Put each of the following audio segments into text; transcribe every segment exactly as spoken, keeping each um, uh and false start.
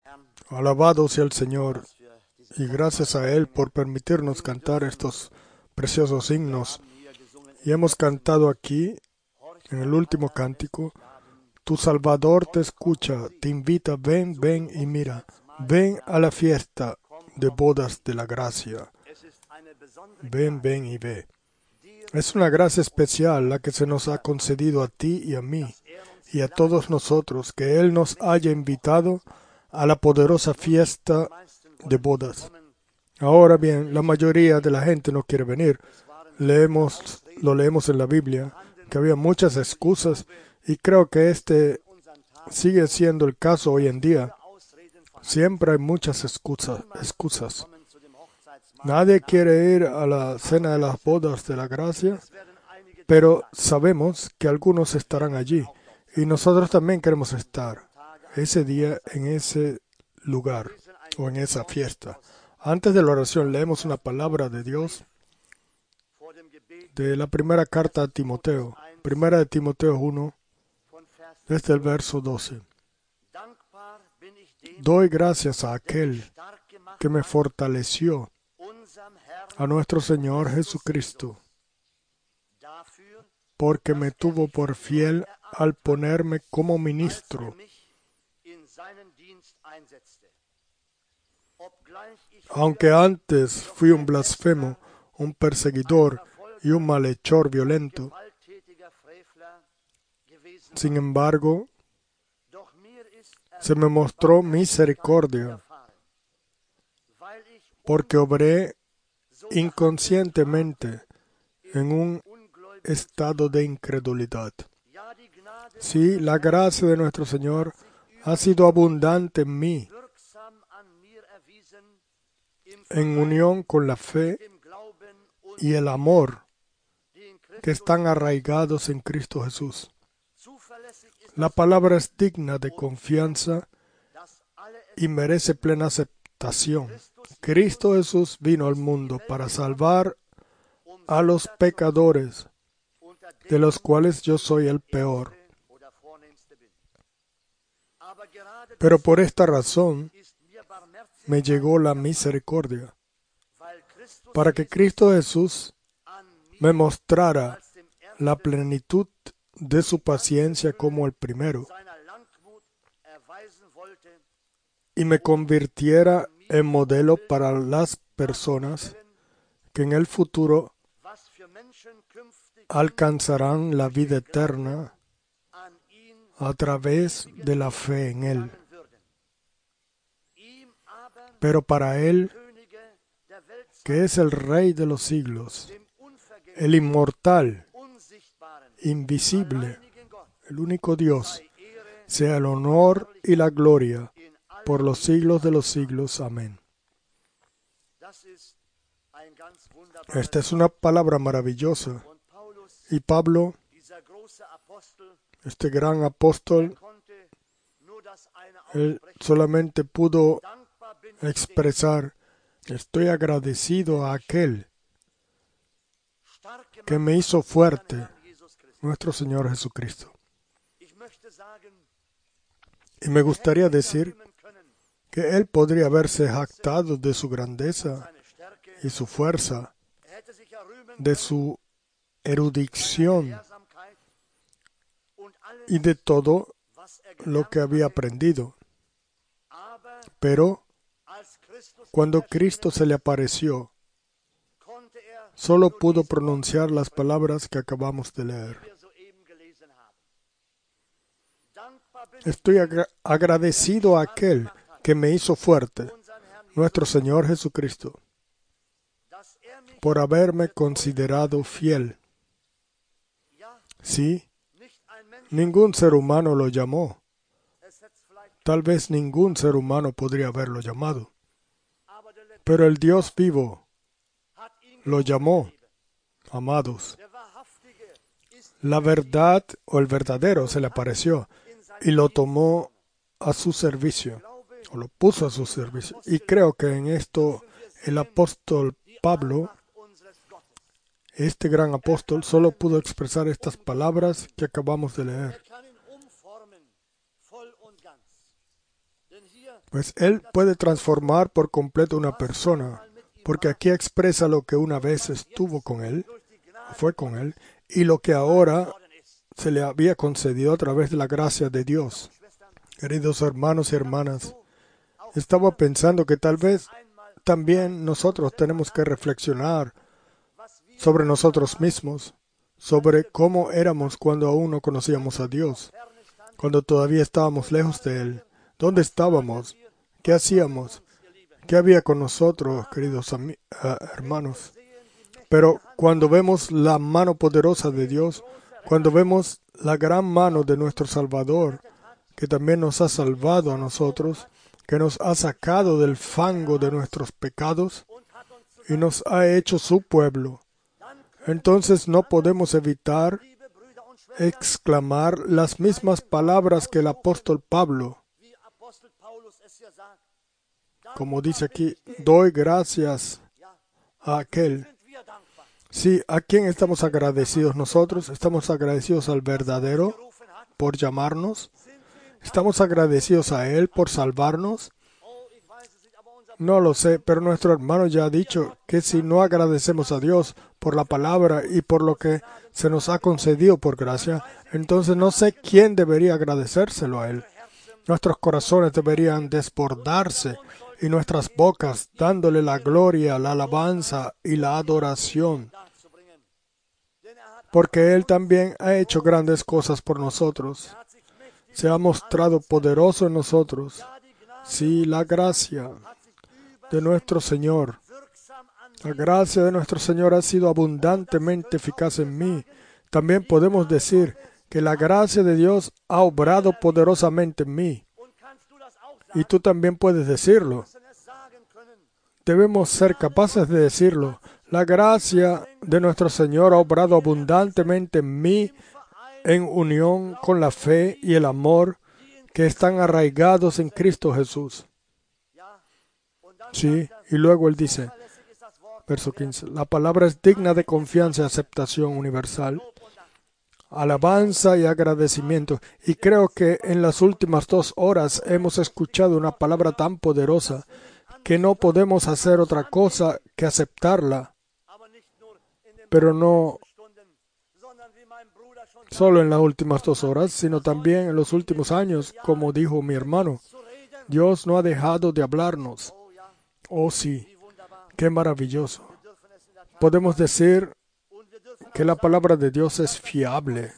Alabado sea el Señor y gracias a Él por permitirnos cantar estos preciosos himnos. Y hemos cantado aquí, en el último cántico, tu Salvador te escucha, te invita, ven, ven y mira, ven a la fiesta de bodas de la gracia. Ven, ven y ve. Es una gracia especial la que se nos ha concedido a ti y a mí y a todos nosotros, que Él nos haya invitado a la poderosa fiesta de bodas. Ahora bien, la mayoría de la gente no quiere venir. Leemos, lo leemos en la Biblia, que había muchas excusas, y creo que este sigue siendo el caso hoy en día. Siempre hay muchas excusas. excusas. Nadie quiere ir a la cena de las bodas de la gracia, pero sabemos que algunos estarán allí, y nosotros también queremos estar ese día en ese lugar o en esa fiesta. Antes de la oración leemos una palabra de Dios de la primera carta a Timoteo, primera de Timoteo uno, desde el verso doce. Doy gracias a aquel que me fortaleció, a nuestro Señor Jesucristo, porque me tuvo por fiel al ponerme como ministro, aunque antes fui un blasfemo, un perseguidor y un malhechor violento. Sin embargo, se me mostró misericordia, porque obré inconscientemente en un estado de incredulidad. Sí, la gracia de nuestro Señor ha sido abundante en mí, en unión con la fe y el amor que están arraigados en Cristo Jesús. La palabra es digna de confianza y merece plena aceptación. Cristo Jesús vino al mundo para salvar a los pecadores, de los cuales yo soy el peor. Pero por esta razón me llegó la misericordia, para que Cristo Jesús me mostrara la plenitud de su paciencia como el primero, y me convirtiera en modelo para las personas que en el futuro alcanzarán la vida eterna a través de la fe en Él. Pero para Él, que es el Rey de los siglos, el inmortal, invisible, el único Dios, sea el honor y la gloria por los siglos de los siglos. Amén. Esta es una palabra maravillosa. Y Pablo, este gran apóstol, él solamente pudo expresar: estoy agradecido a aquel que me hizo fuerte, nuestro Señor Jesucristo. Y me gustaría decir que él podría haberse jactado de su grandeza y su fuerza, de su erudición y de todo lo que había aprendido. Pero cuando Cristo se le apareció, solo pudo pronunciar las palabras que acabamos de leer. Estoy agra- agradecido a aquel que me hizo fuerte, nuestro Señor Jesucristo, por haberme considerado fiel. Sí, ningún ser humano lo llamó. Tal vez ningún ser humano podría haberlo llamado. Pero el Dios vivo lo llamó. Amados, la verdad o el verdadero se le apareció y lo tomó a su servicio, o lo puso a su servicio. Y creo que en esto el apóstol Pablo, este gran apóstol, solo pudo expresar estas palabras que acabamos de leer. Pues Él puede transformar por completo una persona, porque aquí expresa lo que una vez estuvo con Él, fue con Él, y lo que ahora se le había concedido a través de la gracia de Dios. Queridos hermanos y hermanas, estaba pensando que tal vez también nosotros tenemos que reflexionar sobre nosotros mismos, sobre cómo éramos cuando aún no conocíamos a Dios, cuando todavía estábamos lejos de Él. ¿Dónde estábamos? ¿Qué hacíamos? ¿Qué había con nosotros, queridos uh, hermanos? Pero cuando vemos la mano poderosa de Dios, cuando vemos la gran mano de nuestro Salvador, que también nos ha salvado a nosotros, que nos ha sacado del fango de nuestros pecados y nos ha hecho su pueblo, entonces no podemos evitar exclamar las mismas palabras que el apóstol Pablo. Como dice aquí, doy gracias a aquel. Sí, ¿a quién estamos agradecidos nosotros? Estamos agradecidos al verdadero por llamarnos. ¿Estamos agradecidos a Él por salvarnos? No lo sé, pero nuestro hermano ya ha dicho que si no agradecemos a Dios por la palabra y por lo que se nos ha concedido por gracia, entonces no sé quién debería agradecérselo a Él. Nuestros corazones deberían desbordarse y nuestras bocas dándole la gloria, la alabanza y la adoración, porque Él también ha hecho grandes cosas por nosotros. Se ha mostrado poderoso en nosotros. Sí, la gracia de nuestro Señor. La gracia de nuestro Señor ha sido abundantemente eficaz en mí. También podemos decir que la gracia de Dios ha obrado poderosamente en mí. Y tú también puedes decirlo. Debemos ser capaces de decirlo. La gracia de nuestro Señor ha obrado abundantemente en mí en unión con la fe y el amor que están arraigados en Cristo Jesús. Sí, y luego Él dice, verso quince, la palabra es digna de confianza y aceptación universal, alabanza y agradecimiento. Y creo que en las últimas dos horas hemos escuchado una palabra tan poderosa que no podemos hacer otra cosa que aceptarla, pero no solo en las últimas dos horas, sino también en los últimos años, como dijo mi hermano. Dios no ha dejado de hablarnos. Oh sí, qué maravilloso. Podemos decir que la palabra de Dios es fiable.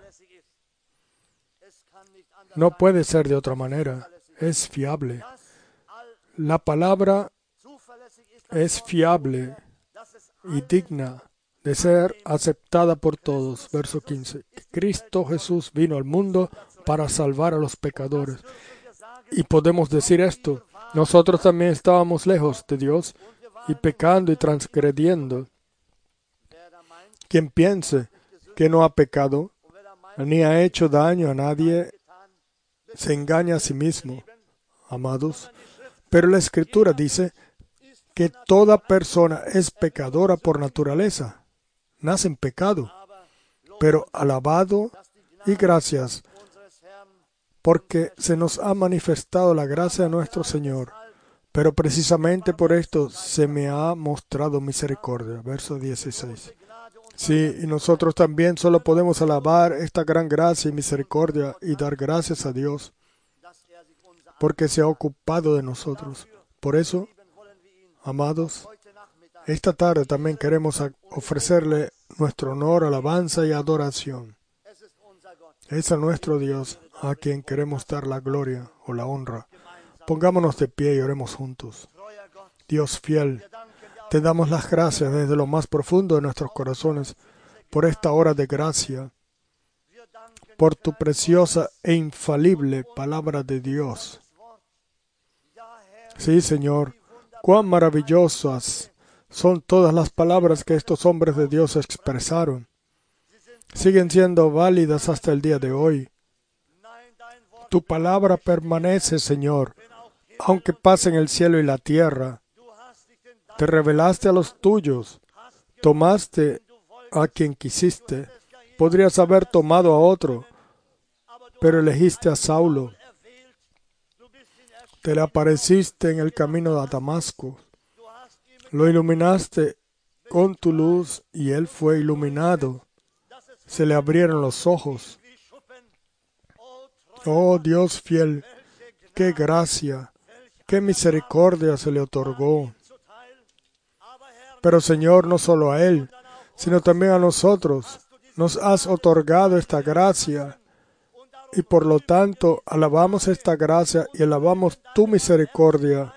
No puede ser de otra manera. Es fiable. La palabra es fiable y digna de ser aceptada por todos. Verso quince. Cristo Jesús vino al mundo para salvar a los pecadores. Y podemos decir esto. Nosotros también estábamos lejos de Dios y pecando y transgrediendo. Quien piense que no ha pecado ni ha hecho daño a nadie, se engaña a sí mismo, amados. Pero la Escritura dice que toda persona es pecadora por naturaleza. Nace en pecado. Pero alabado y gracias, porque se nos ha manifestado la gracia de nuestro Señor. Pero precisamente por esto se me ha mostrado misericordia. Verso dieciséis. Sí, y nosotros también solo podemos alabar esta gran gracia y misericordia y dar gracias a Dios, porque se ha ocupado de nosotros. Por eso, amados, esta tarde también queremos ofrecerle nuestro honor, alabanza y adoración. Es a nuestro Dios a quien queremos dar la gloria o la honra. Pongámonos de pie y oremos juntos. Dios fiel, te damos las gracias desde lo más profundo de nuestros corazones por esta hora de gracia, por tu preciosa e infalible palabra de Dios. Sí, Señor, cuán maravillosas son todas las palabras que estos hombres de Dios expresaron. Siguen siendo válidas hasta el día de hoy. Tu palabra permanece, Señor, aunque pasen el cielo y la tierra. Te revelaste a los tuyos, tomaste a quien quisiste. Podrías haber tomado a otro, pero elegiste a Saulo. Te le apareciste en el camino a Damasco. Lo iluminaste con tu luz y él fue iluminado. Se le abrieron los ojos. Oh Dios fiel, qué gracia, qué misericordia se le otorgó. Pero Señor, no solo a él, sino también a nosotros, nos has otorgado esta gracia. Y por lo tanto, alabamos esta gracia y alabamos tu misericordia,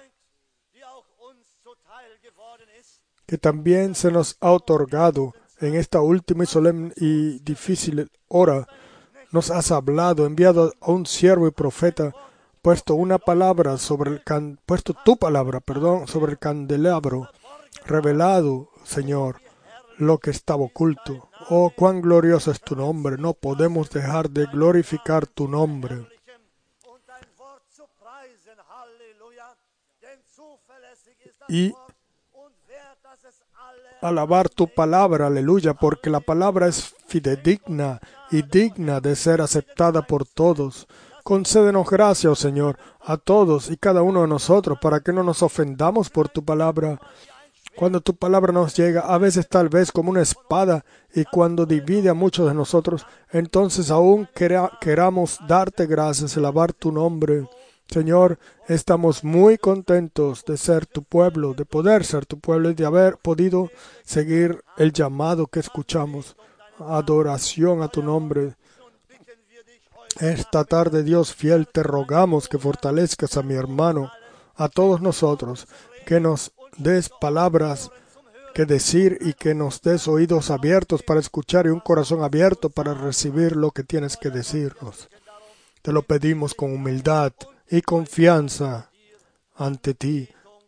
que también se nos ha otorgado en esta última y solemne y difícil hora. Nos has hablado, enviado a un siervo y profeta, puesto una palabra sobre el can, puesto tu palabra, perdón, sobre el candelabro, revelado, Señor, lo que estaba oculto. Oh, cuán glorioso es tu nombre. No podemos dejar de glorificar tu nombre. Y alabar tu palabra, aleluya, porque la palabra es fidedigna y digna de ser aceptada por todos. Concédenos gracia, oh Señor, a todos y cada uno de nosotros, para que no nos ofendamos por tu palabra. Cuando tu palabra nos llega, a veces tal vez como una espada, y cuando divide a muchos de nosotros, entonces aún quera, queramos darte gracias, alabar tu nombre. Señor, estamos muy contentos de ser tu pueblo, de poder ser tu pueblo y de haber podido seguir el llamado que escuchamos. Adoración a tu nombre. Esta tarde, Dios fiel, te rogamos que fortalezcas a mi hermano, a todos nosotros, que nos des palabras que decir y que nos des oídos abiertos para escuchar y un corazón abierto para recibir lo que tienes que decirnos. Te lo pedimos con humildad y confianza ante ti.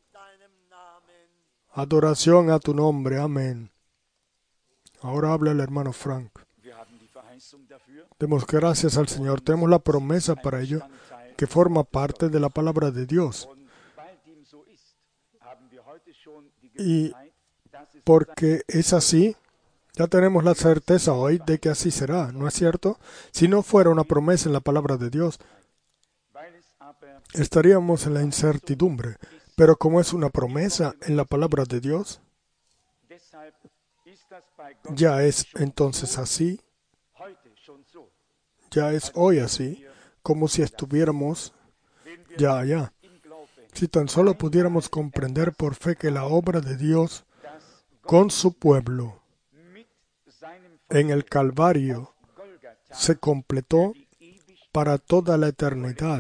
Adoración a tu nombre. Amén. Ahora habla el hermano Frank. Demos gracias al Señor. Tenemos la promesa para ello, que forma parte de la palabra de Dios. Y porque es así, ya tenemos la certeza hoy de que así será, ¿no es cierto? Si no fuera una promesa en la palabra de Dios, estaríamos en la incertidumbre. Pero como es una promesa en la palabra de Dios, ya es entonces así, ya es hoy así, como si estuviéramos ya allá. Si tan solo pudiéramos comprender por fe que la obra de Dios con su pueblo en el Calvario se completó para toda la eternidad.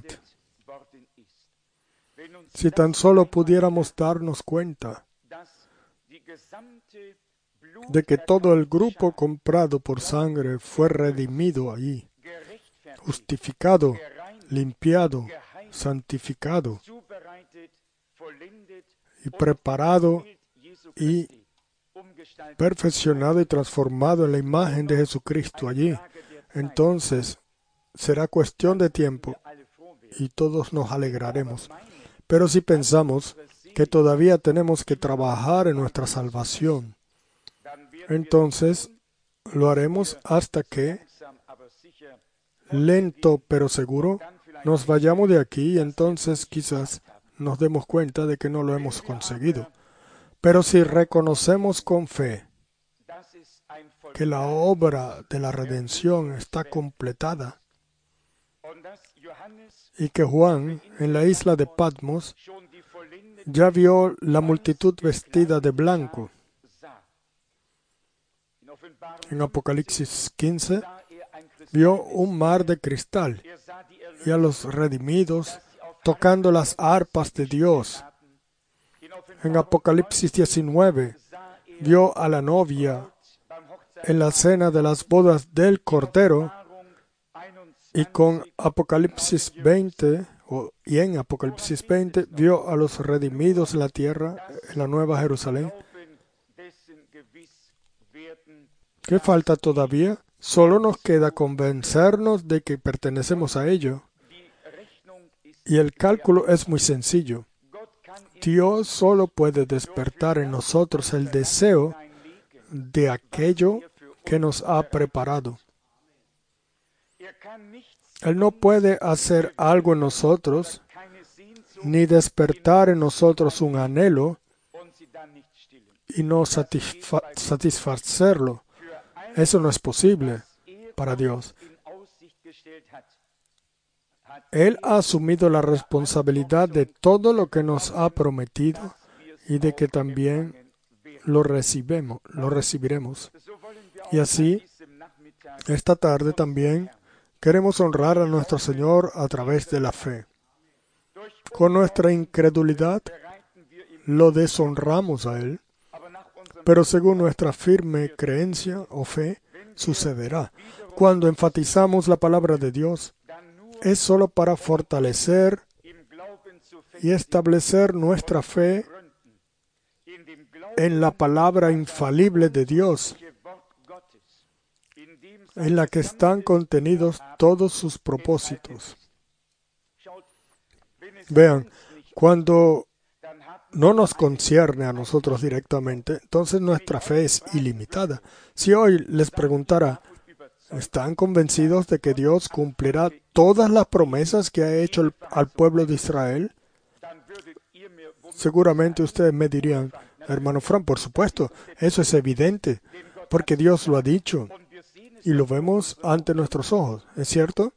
Si tan solo pudiéramos darnos cuenta de que todo el grupo comprado por sangre fue redimido allí, justificado, limpiado, santificado y preparado y perfeccionado y transformado en la imagen de Jesucristo allí, entonces será cuestión de tiempo y todos nos alegraremos. Pero si pensamos que todavía tenemos que trabajar en nuestra salvación, entonces lo haremos hasta que, lento pero seguro, nos vayamos de aquí y entonces quizás nos demos cuenta de que no lo hemos conseguido. Pero si reconocemos con fe que la obra de la redención está completada y que Juan, en la isla de Patmos, ya vio la multitud vestida de blanco. En Apocalipsis quince, vio un mar de cristal y a los redimidos tocando las arpas de Dios. En Apocalipsis diecinueve, vio a la novia en la cena de las bodas del Cordero, y con Apocalipsis veinte, o, y en Apocalipsis veinte, vio a los redimidos en la tierra, en la Nueva Jerusalén. ¿Qué falta todavía? Solo nos queda convencernos de que pertenecemos a ello. Y el cálculo es muy sencillo. Dios solo puede despertar en nosotros el deseo de aquello que nos ha preparado. Él no puede hacer algo en nosotros ni despertar en nosotros un anhelo y no satisfa- satisfacerlo. Eso no es posible para Dios. Él ha asumido la responsabilidad de todo lo que nos ha prometido y de que también lo recibemos, lo recibiremos. Y así, esta tarde también queremos honrar a nuestro Señor a través de la fe. Con nuestra incredulidad lo deshonramos a Él, pero según nuestra firme creencia o fe, sucederá. Cuando enfatizamos la palabra de Dios, es solo para fortalecer y establecer nuestra fe en la palabra infalible de Dios, en la que están contenidos todos sus propósitos. Vean, cuando no nos concierne a nosotros directamente, entonces nuestra fe es ilimitada. Si hoy les preguntara, ¿están convencidos de que Dios cumplirá todas las promesas que ha hecho el, al pueblo de Israel? Seguramente ustedes me dirían, hermano Fran, por supuesto, eso es evidente, porque Dios lo ha dicho y lo vemos ante nuestros ojos, ¿es cierto?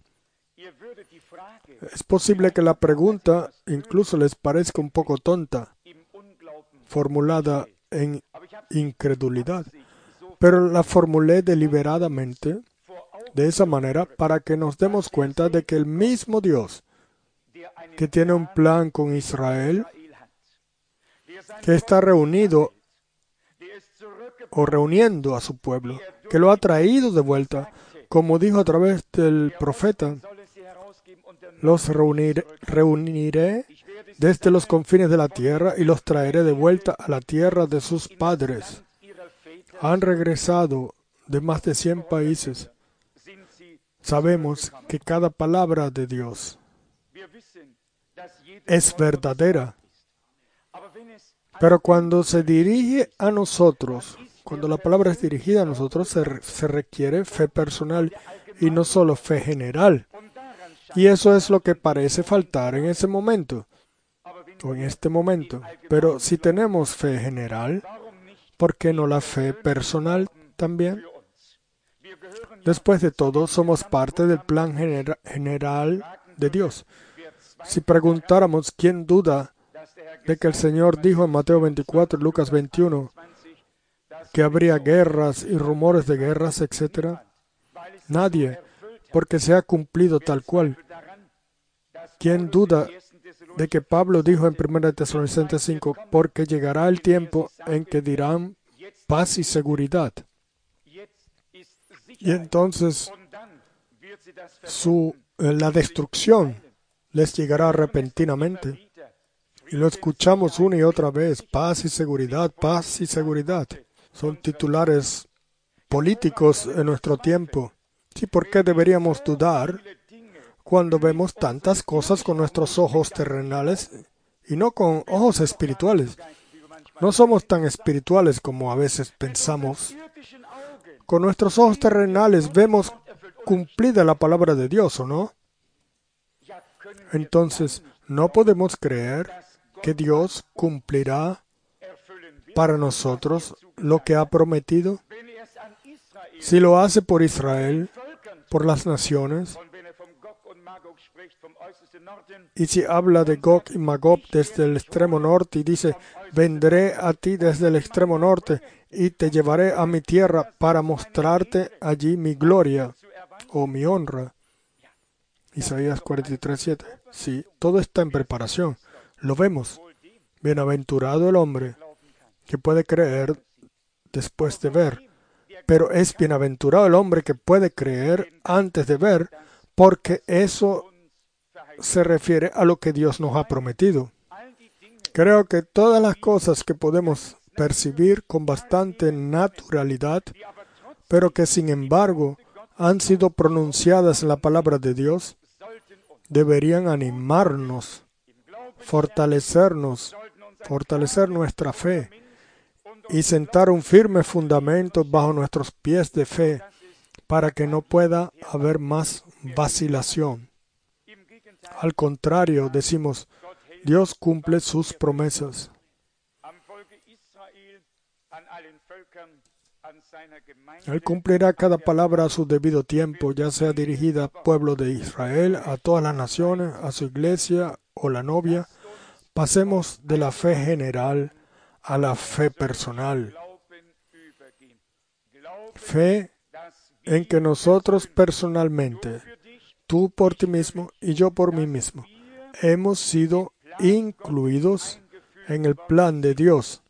Es posible que la pregunta incluso les parezca un poco tonta, formulada en incredulidad, pero la formulé deliberadamente de esa manera para que nos demos cuenta de que el mismo Dios que tiene un plan con Israel, que está reunido o reuniendo a su pueblo, que lo ha traído de vuelta, como dijo a través del profeta, los reuniré, reuniré desde los confines de la tierra y los traeré de vuelta a la tierra de sus padres. Han regresado de más de cien países. Sabemos que cada palabra de Dios es verdadera. Pero cuando se dirige a nosotros, cuando la palabra es dirigida a nosotros, se, se requiere fe personal y no solo fe general. Y eso es lo que parece faltar en ese momento, o en este momento. Pero si tenemos fe general, ¿por qué no la fe personal también? Después de todo, somos parte del plan genera- general de Dios. Si preguntáramos quién duda de que el Señor dijo en Mateo veinticuatro, Lucas veintiuno, que habría guerras y rumores de guerras, etcétera, nadie, porque se ha cumplido tal cual. ¿Quién duda de que Pablo dijo en primera Tesalonicenses cinco, porque llegará el tiempo en que dirán paz y seguridad? Y entonces su, eh, la destrucción les llegará repentinamente. Y lo escuchamos una y otra vez, paz y seguridad, paz y seguridad. Son titulares políticos en nuestro tiempo. ¿Sí? ¿Por qué deberíamos dudar cuando vemos tantas cosas con nuestros ojos terrenales y no con ojos espirituales? No somos tan espirituales como a veces pensamos. Con nuestros ojos terrenales vemos cumplida la palabra de Dios, ¿o no? Entonces, no podemos creer que Dios cumplirá para nosotros lo que ha prometido. Si lo hace por Israel, por las naciones, y si habla de Gog y Magog desde el extremo norte y dice, vendré a ti desde el extremo norte y te llevaré a mi tierra para mostrarte allí mi gloria o mi honra. Isaías cuarenta y tres, siete. Sí, todo está en preparación. Lo vemos. Bienaventurado el hombre que puede creer después de ver. Pero es bienaventurado el hombre que puede creer antes de ver, porque eso se refiere a lo que Dios nos ha prometido. Creo que todas las cosas que podemos percibir con bastante naturalidad, pero que sin embargo han sido pronunciadas en la palabra de Dios, deberían animarnos, fortalecernos, fortalecer nuestra fe y sentar un firme fundamento bajo nuestros pies de fe para que no pueda haber más vacilación. Al contrario, decimos, Dios cumple sus promesas. Él cumplirá cada palabra a su debido tiempo, ya sea dirigida al pueblo de Israel, a todas las naciones, a su iglesia o la novia. Pasemos de la fe general a la fe personal. Fe en que nosotros personalmente, tú por ti mismo y yo por mí mismo, hemos sido incluidos en el plan de Dios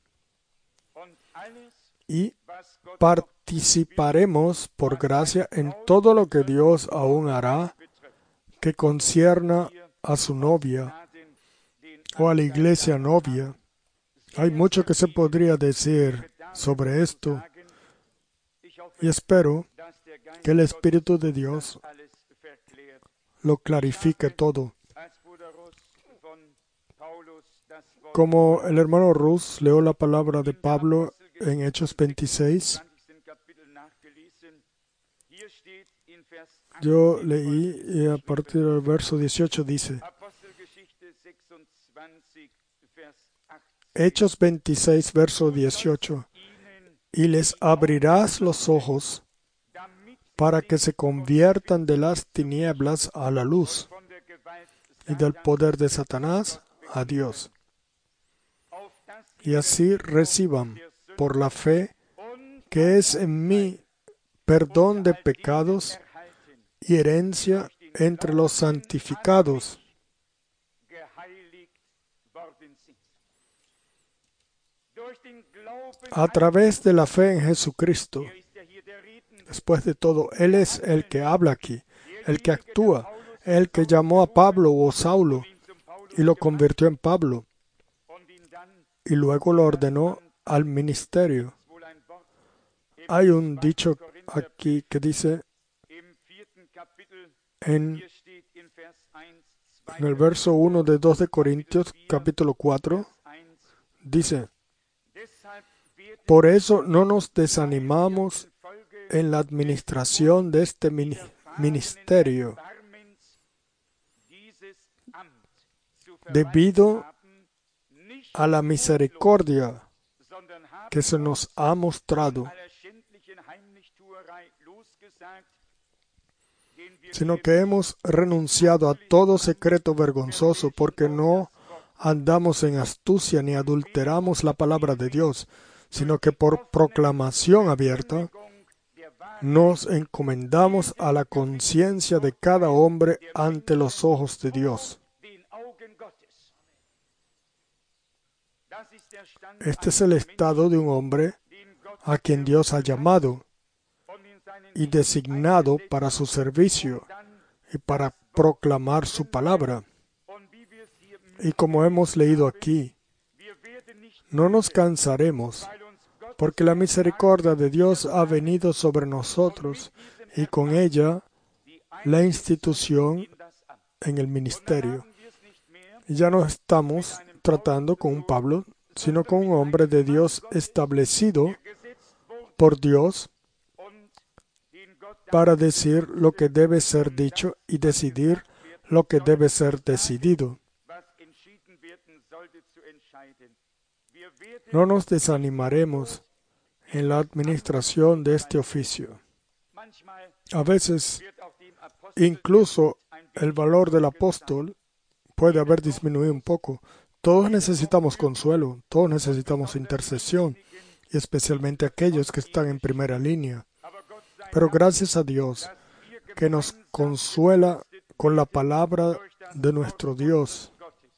y participaremos por gracia en todo lo que Dios aún hará que concierna a su novia o a la iglesia novia. Hay mucho que se podría decir sobre esto y espero que el Espíritu de Dios lo clarifique todo. Como el hermano Rus leyó la palabra de Pablo en Hechos veintiséis, yo leí y a partir del verso dieciocho dice, Hechos veintiséis, verso dieciocho, y les abrirás los ojos para que se conviertan de las tinieblas a la luz y del poder de Satanás a Dios, y así reciban por la fe que es en mí perdón de pecados y herencia entre los santificados. A través de la fe en Jesucristo. Después de todo, Él es el que habla aquí, el que actúa, el que llamó a Pablo o Saulo y lo convirtió en Pablo y luego lo ordenó al ministerio. Hay un dicho aquí que dice en, en el verso uno de dos de Corintios, capítulo cuatro, dice, por eso no nos desanimamos en la administración de este ministerio, debido a la misericordia que se nos ha mostrado, sino que hemos renunciado a todo secreto vergonzoso, porque no andamos en astucia ni adulteramos la palabra de Dios, sino que por proclamación abierta nos encomendamos a la conciencia de cada hombre ante los ojos de Dios. Este es el estado de un hombre a quien Dios ha llamado y designado para su servicio y para proclamar su palabra. Y como hemos leído aquí, no nos cansaremos, porque la misericordia de Dios ha venido sobre nosotros y con ella la institución en el ministerio. Y ya no estamos tratando con un Pablo, sino con un hombre de Dios establecido por Dios para decir lo que debe ser dicho y decidir lo que debe ser decidido. No nos desanimaremos en la administración de este oficio. A veces, incluso el valor del apóstol puede haber disminuido un poco. Todos necesitamos consuelo, todos necesitamos intercesión, y especialmente aquellos que están en primera línea. Pero gracias a Dios, que nos consuela con la palabra de nuestro Dios.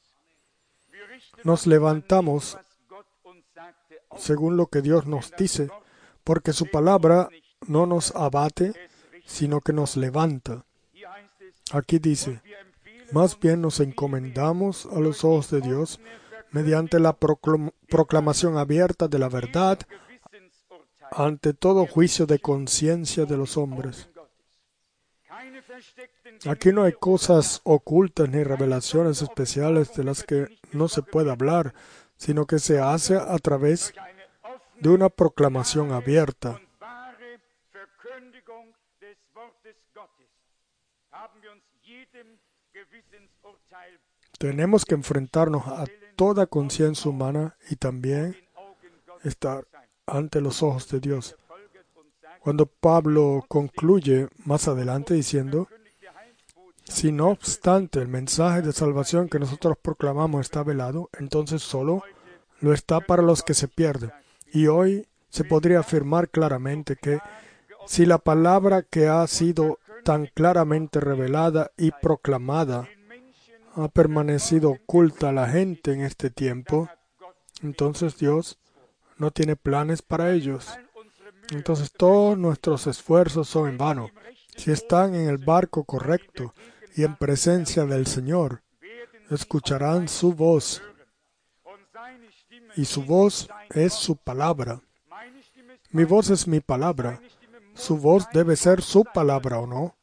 Nos levantamos según lo que Dios nos dice, porque su palabra no nos abate, sino que nos levanta. Aquí dice, más bien nos encomendamos a los ojos de Dios mediante la proclam- proclamación abierta de la verdad ante todo juicio de conciencia de los hombres. Aquí no hay cosas ocultas ni revelaciones especiales de las que no se puede hablar, sino que se hace a través de una proclamación abierta. Tenemos que enfrentarnos a toda conciencia humana y también estar ante los ojos de Dios. Cuando Pablo concluye más adelante diciendo, si no obstante el mensaje de salvación que nosotros proclamamos está velado, entonces solo lo está para los que se pierden. Y hoy se podría afirmar claramente que si la palabra que ha sido tan claramente revelada y proclamada ha permanecido oculta a la gente en este tiempo, entonces Dios no tiene planes para ellos. Entonces todos nuestros esfuerzos son en vano. Si están en el barco correcto y en presencia del Señor, escucharán su voz. Y su voz es su palabra. Mi voz es mi palabra. Su voz debe ser su palabra, ¿o no?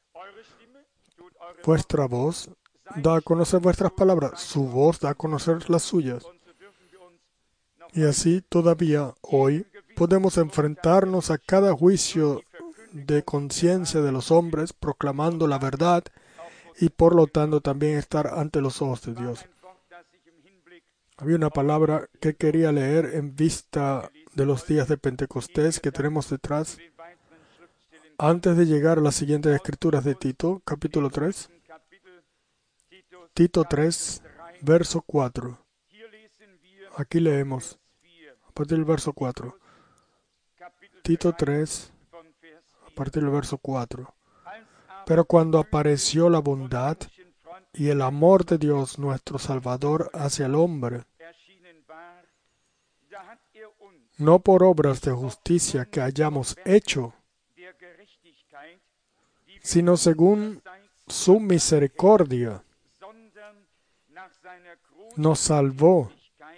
Vuestra voz da a conocer vuestras palabras. Su voz da a conocer las suyas. Y así todavía hoy podemos enfrentarnos a cada juicio de conciencia de los hombres proclamando la verdad y por lo tanto también estar ante los ojos de Dios. Había una palabra que quería leer en vista de los días de Pentecostés que tenemos detrás. Antes de llegar a las siguientes escrituras de Tito, capítulo tres. Tito tres, verso cuatro. Aquí leemos, a partir del verso cuatro. Tito tres, a partir del verso cuatro. Pero cuando apareció la bondad y el amor de Dios nuestro Salvador hacia el hombre, no por obras de justicia que hayamos hecho, sino según su misericordia, nos salvó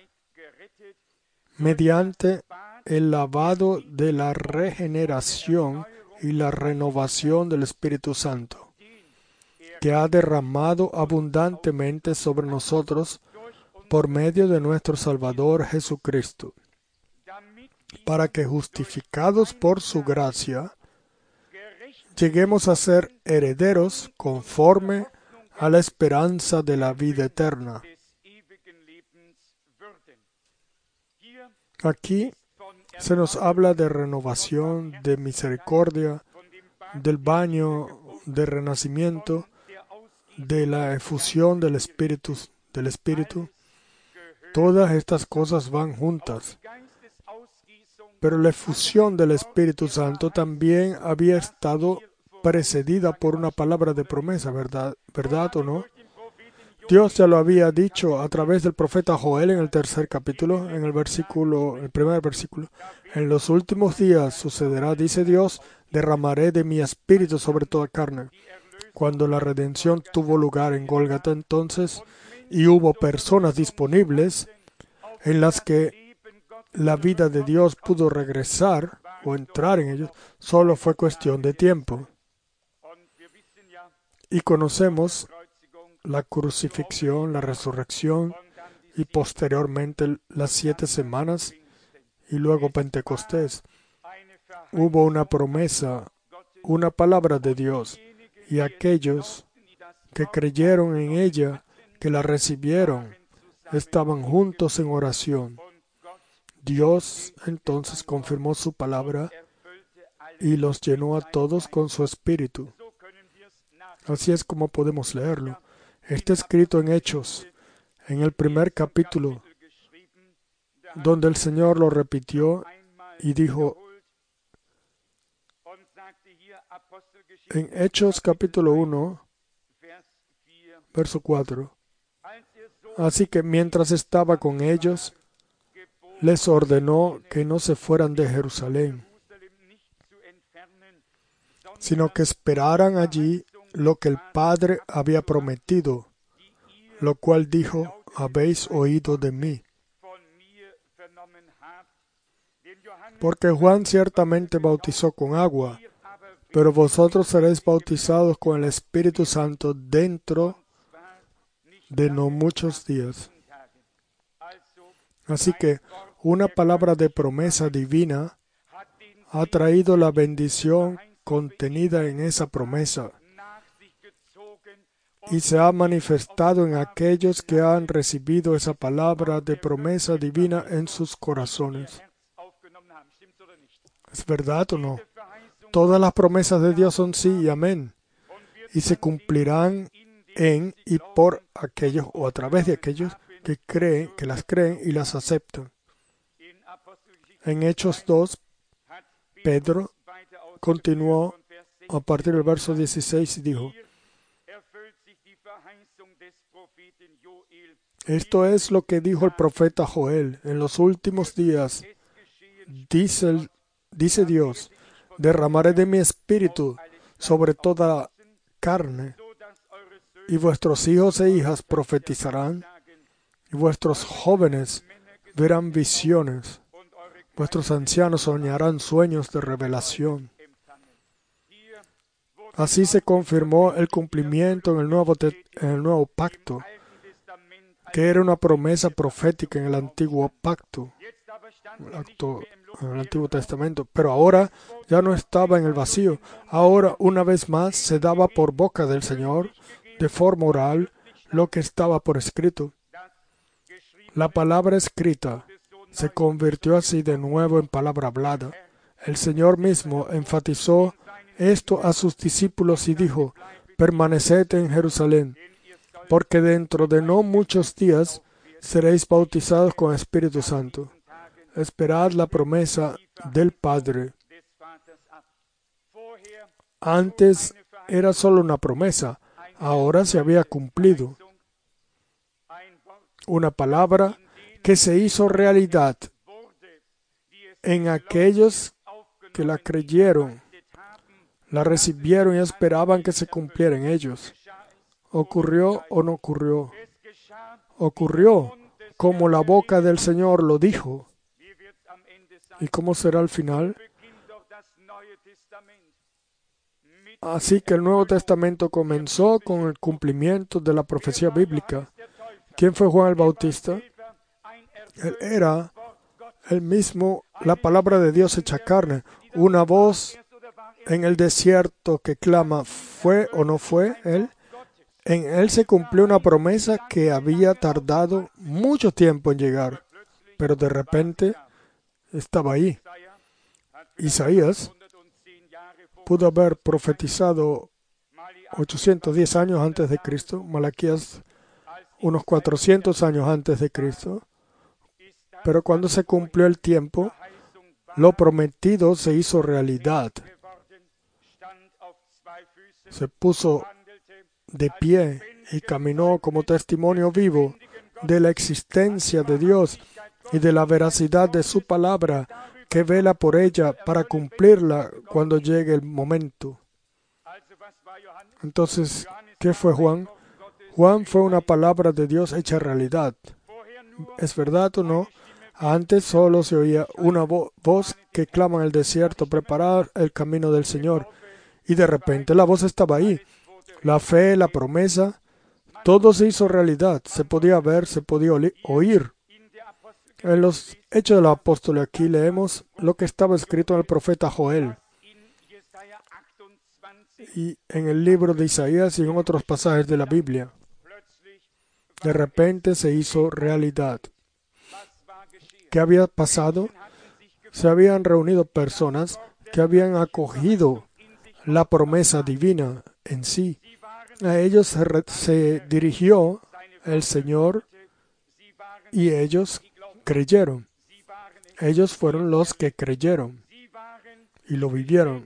mediante el lavado de la regeneración y la renovación del Espíritu Santo, que ha derramado abundantemente sobre nosotros por medio de nuestro Salvador Jesucristo, para que, justificados por su gracia, lleguemos a ser herederos conforme a la esperanza de la vida eterna. Aquí se nos habla de renovación, de misericordia, del baño de renacimiento, de la efusión del Espíritu, del Espíritu. Todas estas cosas van juntas. Pero la efusión del Espíritu Santo también había estado precedida por una palabra de promesa, ¿verdad? ¿Verdad o no? Dios ya lo había dicho a través del profeta Joel en el tercer capítulo, en el versículo, el primer versículo. En los últimos días sucederá, dice Dios, derramaré de mi espíritu sobre toda carne. Cuando la redención tuvo lugar en Gólgata entonces, y hubo personas disponibles en las que la vida de Dios pudo regresar o entrar en ellos, solo fue cuestión de tiempo. Y conocemos la crucifixión, la resurrección y posteriormente las siete semanas y luego Pentecostés. Hubo una promesa, una palabra de Dios y aquellos que creyeron en ella, que la recibieron, estaban juntos en oración. Dios entonces confirmó su palabra y los llenó a todos con su espíritu. Así es como podemos leerlo. Está escrito en Hechos, en el primer capítulo, donde el Señor lo repitió y dijo, en Hechos capítulo uno, verso cuatro, así que mientras estaba con ellos, les ordenó que no se fueran de Jerusalén, sino que esperaran allí lo que el Padre había prometido, lo cual dijo, habéis oído de mí. Porque Juan ciertamente bautizó con agua, pero vosotros seréis bautizados con el Espíritu Santo dentro de no muchos días. Así que una palabra de promesa divina ha traído la bendición contenida en esa promesa. y se ha manifestado en aquellos que han recibido esa palabra de promesa divina en sus corazones. ¿Es verdad o no? Todas las promesas de Dios son sí y amén, y se cumplirán en y por aquellos o a través de aquellos que creen, que las creen y las aceptan. En Hechos dos, Pedro continuó a partir del verso dieciséis y dijo: esto es lo que dijo el profeta Joel: en los últimos días, dice, el, dice Dios, derramaré de mi espíritu sobre toda carne, y vuestros hijos e hijas profetizarán, y vuestros jóvenes verán visiones, vuestros ancianos soñarán sueños de revelación. Así se confirmó el cumplimiento en el nuevo, te- en el nuevo pacto, que era una promesa profética en el antiguo pacto, el acto, en el Antiguo Testamento. Pero ahora ya no estaba en el vacío. Ahora, una vez más, se daba por boca del Señor, de forma oral, lo que estaba por escrito. La palabra escrita se convirtió así de nuevo en palabra hablada. El Señor mismo enfatizó esto a sus discípulos y dijo: permaneced en Jerusalén, porque dentro de no muchos días seréis bautizados con Espíritu Santo. Esperad la promesa del Padre. Antes era solo una promesa, ahora se había cumplido. Una palabra que se hizo realidad en aquellos que la creyeron, la recibieron y esperaban que se cumpliera en ellos. ¿Ocurrió o no ocurrió? Ocurrió como la boca del Señor lo dijo. ¿Y cómo será el final? Así que el Nuevo Testamento comenzó con el cumplimiento de la profecía bíblica. ¿Quién fue Juan el Bautista? Él era el mismo, la palabra de Dios hecha carne, una voz en el desierto que clama: ¿fue o no fue él? En él se cumplió una promesa que había tardado mucho tiempo en llegar, pero de repente estaba ahí. Isaías pudo haber profetizado ochocientos diez años antes de Cristo, Malaquías unos cuatrocientos años antes de Cristo, pero cuando se cumplió el tiempo, lo prometido se hizo realidad. Se puso de pie y caminó como testimonio vivo de la existencia de Dios y de la veracidad de su palabra, que vela por ella para cumplirla cuando llegue el momento. Entonces, ¿qué fue Juan? Juan fue una palabra de Dios hecha realidad. ¿Es verdad o no? Antes solo se oía una vo- voz que clama en el desierto: preparar el camino del Señor. Y de repente la voz estaba ahí. La fe, la promesa, todo se hizo realidad. Se podía ver, se podía oli- oír. En los Hechos de los Apóstoles aquí leemos lo que estaba escrito en el profeta Joel. Y en el libro de Isaías y en otros pasajes de la Biblia. De repente se hizo realidad. ¿Qué había pasado? Se habían reunido personas que habían acogido la promesa divina en sí. A ellos se, re- se dirigió el Señor y ellos creyeron. Ellos fueron los que creyeron y lo vivieron.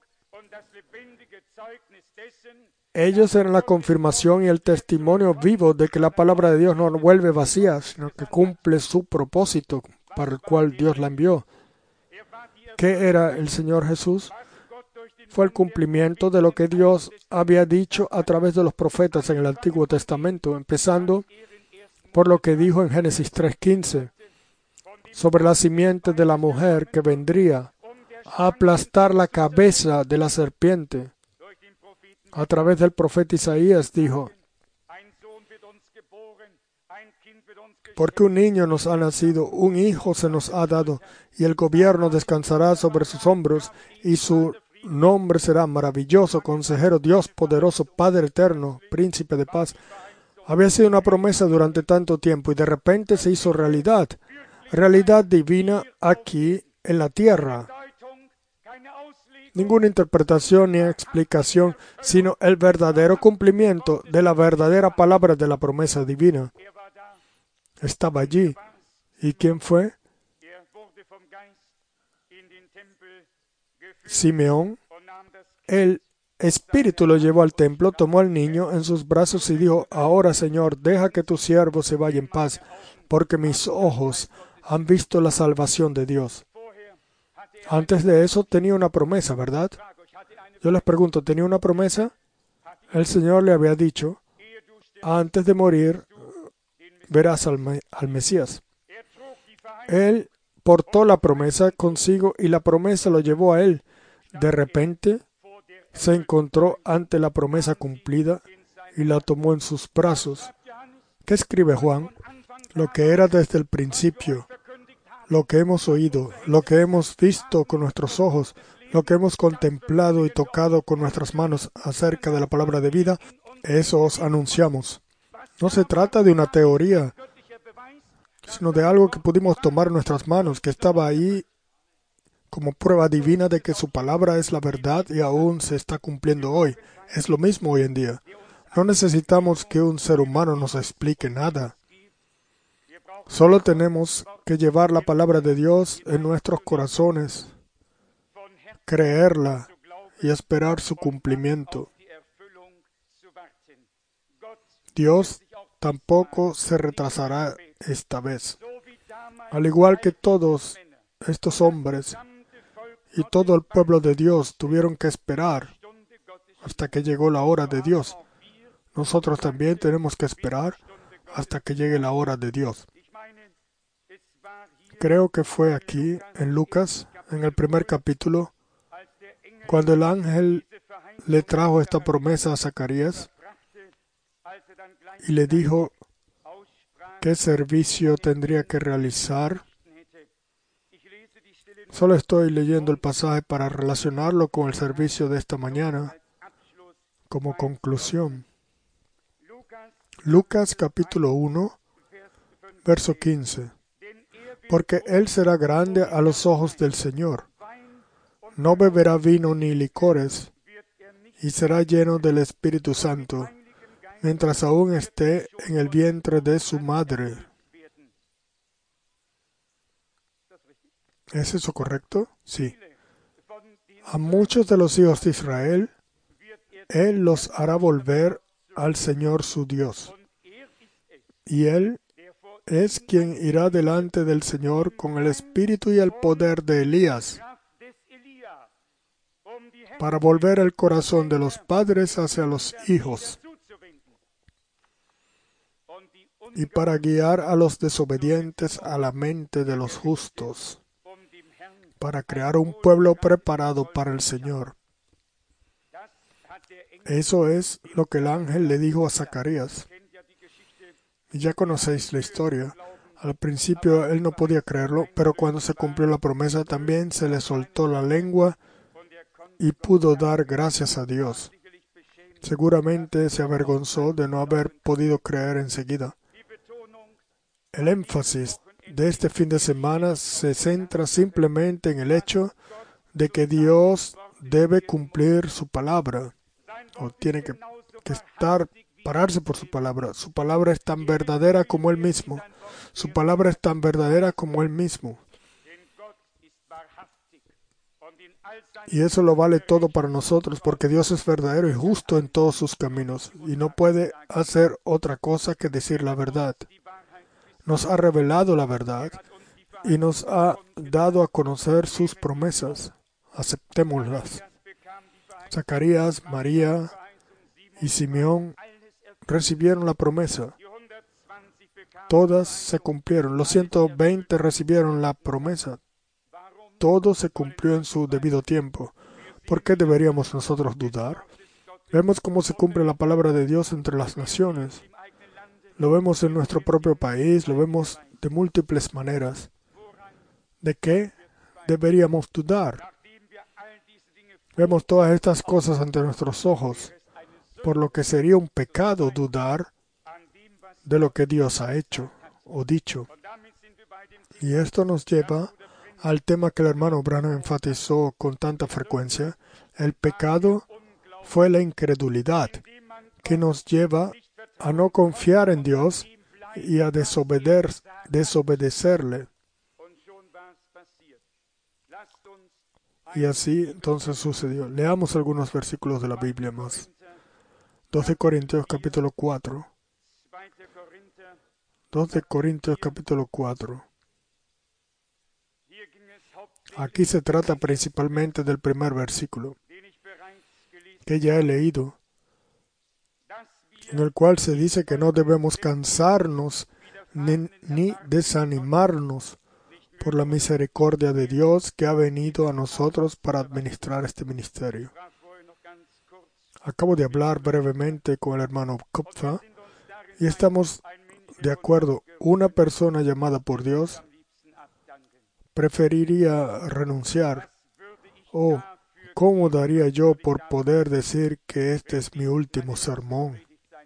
Ellos eran la confirmación y el testimonio vivo de que la palabra de Dios no vuelve vacía, sino que cumple su propósito para el cual Dios la envió. ¿Qué era el Señor Jesús? Fue el cumplimiento de lo que Dios había dicho a través de los profetas en el Antiguo Testamento, empezando por lo que dijo en Génesis tres quince, sobre la simiente de la mujer que vendría a aplastar la cabeza de la serpiente. A través del profeta Isaías dijo: porque un niño nos ha nacido, un hijo se nos ha dado, y el gobierno descansará sobre sus hombros, y su nombre será maravilloso, consejero, Dios poderoso, Padre eterno, príncipe de paz. Había sido una promesa durante tanto tiempo y de repente se hizo realidad. Realidad divina aquí en la tierra. Ninguna interpretación ni explicación, sino el verdadero cumplimiento de la verdadera palabra de la promesa divina. Estaba allí. ¿Y quién fue? Simeón. El Espíritu lo llevó al templo, tomó al niño en sus brazos y dijo: Ahora, Señor, deja que tu siervo se vaya en paz, porque mis ojos han visto la salvación de Dios. Antes de eso tenía una promesa, ¿verdad? Yo les pregunto, ¿tenía una promesa? El Señor le había dicho: antes de morir, verás al, al Mesías. Él portó la promesa consigo y la promesa lo llevó a él. De repente, se encontró ante la promesa cumplida y la tomó en sus brazos. ¿Qué escribe Juan? Lo que era desde el principio, lo que hemos oído, lo que hemos visto con nuestros ojos, lo que hemos contemplado y tocado con nuestras manos acerca de la palabra de vida, eso os anunciamos. No se trata de una teoría, sino de algo que pudimos tomar en nuestras manos, que estaba ahí como prueba divina de que su palabra es la verdad y aún se está cumpliendo hoy. Es lo mismo hoy en día. No necesitamos que un ser humano nos explique nada. Solo tenemos que llevar la palabra de Dios en nuestros corazones, creerla y esperar su cumplimiento. Dios tampoco se retrasará esta vez. Al igual que todos estos hombres y todo el pueblo de Dios tuvieron que esperar hasta que llegó la hora de Dios, nosotros también tenemos que esperar hasta que llegue la hora de Dios. Creo que fue aquí, en Lucas, en el primer capítulo, cuando el ángel le trajo esta promesa a Zacarías y le dijo qué servicio tendría que realizar. Solo estoy leyendo el pasaje para relacionarlo con el servicio de esta mañana como conclusión. Lucas capítulo uno, verso quince. Porque él será grande a los ojos del Señor. No beberá vino ni licores, y será lleno del Espíritu Santo, mientras aún esté en el vientre de su madre. ¿Es eso correcto? Sí. A muchos de los hijos de Israel, Él los hará volver al Señor su Dios. Y Él es quien irá delante del Señor con el espíritu y el poder de Elías, para volver el corazón de los padres hacia los hijos, y para guiar a los desobedientes a la mente de los justos, para crear un pueblo preparado para el Señor. Eso es lo que el ángel le dijo a Zacarías. Y ya conocéis la historia. Al principio él no podía creerlo, pero cuando se cumplió la promesa también se le soltó la lengua y pudo dar gracias a Dios. Seguramente se avergonzó de no haber podido creer enseguida. El énfasis de este fin de semana se centra simplemente en el hecho de que Dios debe cumplir su palabra, o tiene que, que estar, pararse por su palabra. Su palabra es tan verdadera como Él mismo. Su palabra es tan verdadera como Él mismo. Y eso lo vale todo para nosotros, porque Dios es verdadero y justo en todos sus caminos, y no puede hacer otra cosa que decir la verdad. Nos ha revelado la verdad y nos ha dado a conocer sus promesas. Aceptémoslas. Zacarías, María y Simeón recibieron la promesa. Todas se cumplieron. Los ciento veinte recibieron la promesa. Todo se cumplió en su debido tiempo. ¿Por qué deberíamos nosotros dudar? Vemos cómo se cumple la palabra de Dios entre las naciones. Lo vemos en nuestro propio país, lo vemos de múltiples maneras. ¿De qué deberíamos dudar? Vemos todas estas cosas ante nuestros ojos, por lo que sería un pecado dudar de lo que Dios ha hecho o dicho. Y esto nos lleva al tema que el hermano Branham enfatizó con tanta frecuencia. El pecado fue la incredulidad que nos lleva a no confiar en Dios y a desobeder- desobedecerle. Y así entonces sucedió. Leamos algunos versículos de la Biblia más. dos de Corintios capítulo cuatro. dos de Corintios capítulo cuatro. Aquí se trata principalmente del primer versículo que ya he leído, en el cual se dice que no debemos cansarnos ni, ni desanimarnos por la misericordia de Dios que ha venido a nosotros para administrar este ministerio. Acabo de hablar brevemente con el hermano Kupfer y estamos de acuerdo. Una persona llamada por Dios preferiría renunciar. Oh, ¿cómo daría yo por poder decir que este es mi último sermón?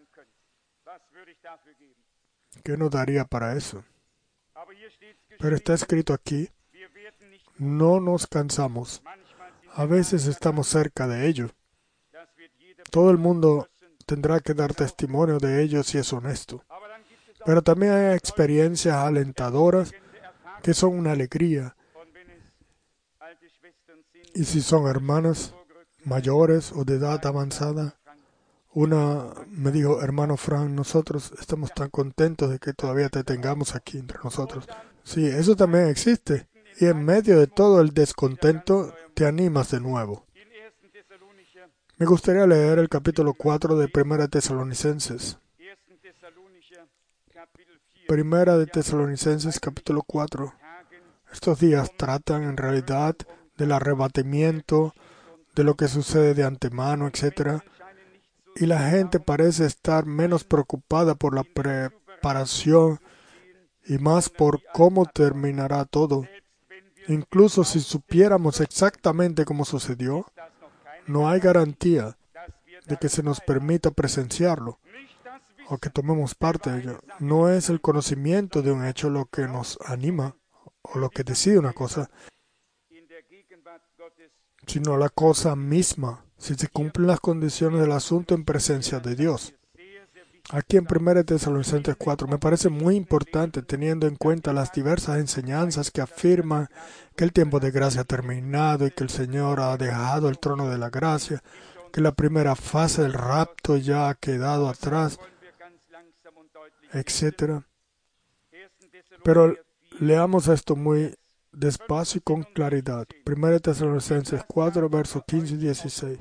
¿Qué no daría para eso? Pero está escrito aquí, no nos cansamos. A veces estamos cerca de ello. Todo el mundo tendrá que dar testimonio de ello si es honesto. Pero también hay experiencias alentadoras que son una alegría. Y si son hermanas mayores o de edad avanzada, una me dijo, hermano Frank, nosotros estamos tan contentos de que todavía te tengamos aquí entre nosotros. Sí, eso también existe. Y en medio de todo el descontento, te animas de nuevo. Me gustaría leer el capítulo cuatro de Primera de Tesalonicenses. Primera de Tesalonicenses, capítulo cuatro. Estos días tratan en realidad del arrebatamiento, de lo que sucede de antemano, etcétera. Y la gente parece estar menos preocupada por la preparación y más por cómo terminará todo. Incluso si supiéramos exactamente cómo sucedió, no hay garantía de que se nos permita presenciarlo o que tomemos parte de ello. No es el conocimiento de un hecho lo que nos anima o lo que decide una cosa, sino la cosa misma, si se cumplen las condiciones del asunto en presencia de Dios. Aquí en Primera de Tesalonicenses cuatro me parece muy importante, teniendo en cuenta las diversas enseñanzas que afirman que el tiempo de gracia ha terminado y que el Señor ha dejado el trono de la gracia, que la primera fase del rapto ya ha quedado atrás, etcétera. Pero leamos esto muy despacio y con claridad. Primera de Tesalonicenses cuatro, versos quince y dieciséis.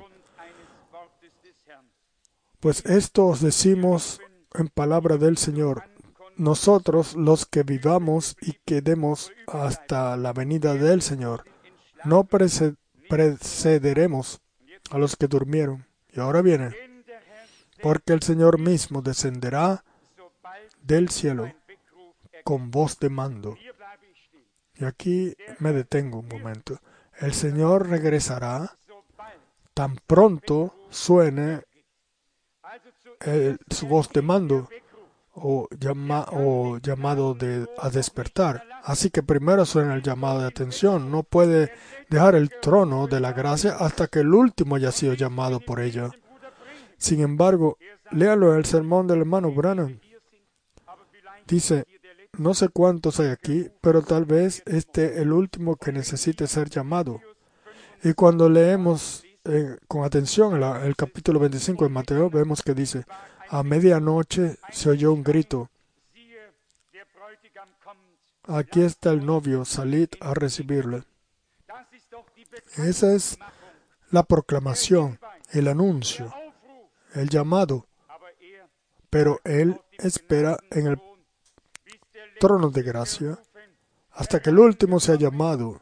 Pues esto os decimos en palabra del Señor, nosotros los que vivamos y quedemos hasta la venida del Señor, no precederemos a los que durmieron. Y ahora viene, porque el Señor mismo descenderá del cielo con voz de mando. Y aquí me detengo un momento. El Señor regresará tan pronto suene el, su voz de mando o, llama, o llamado de, a despertar. Así que primero suena el llamado de atención. No puede dejar el trono de la gracia hasta que el último haya sido llamado por ella. Sin embargo, léalo en el sermón del hermano Branham. Dice, no sé cuántos hay aquí, pero tal vez este el último que necesite ser llamado. Y cuando leemos eh, con atención el, el capítulo veinticinco de Mateo, vemos que dice, a medianoche se oyó un grito. Aquí está el novio, salid a recibirle. Esa es la proclamación, el anuncio, el llamado. Pero él espera en el trono de gracia hasta que el último sea llamado,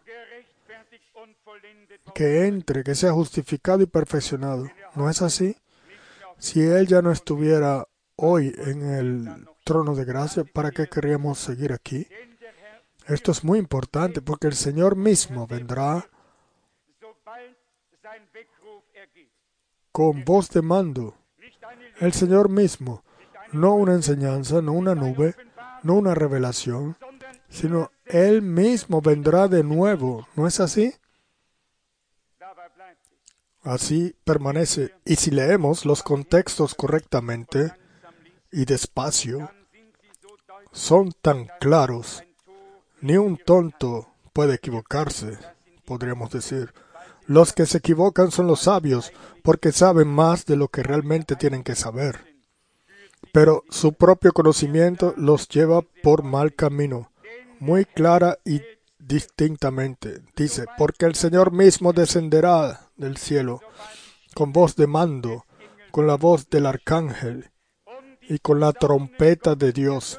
que entre, que sea justificado y perfeccionado. ¿No es así? Si él ya no estuviera hoy en el trono de gracia, ¿para qué querríamos seguir aquí? Esto es muy importante porque el Señor mismo vendrá con voz de mando. El Señor mismo, no una enseñanza, no una nube, no una revelación, sino Él mismo vendrá de nuevo. ¿No es así? Así permanece. Y si leemos los contextos correctamente y despacio, son tan claros. Ni un tonto puede equivocarse, podríamos decir. Los que se equivocan son los sabios, porque saben más de lo que realmente tienen que saber. Pero su propio conocimiento los lleva por mal camino, muy clara y distintamente. Dice, porque el Señor mismo descenderá del cielo, con voz de mando, con la voz del arcángel y con la trompeta de Dios.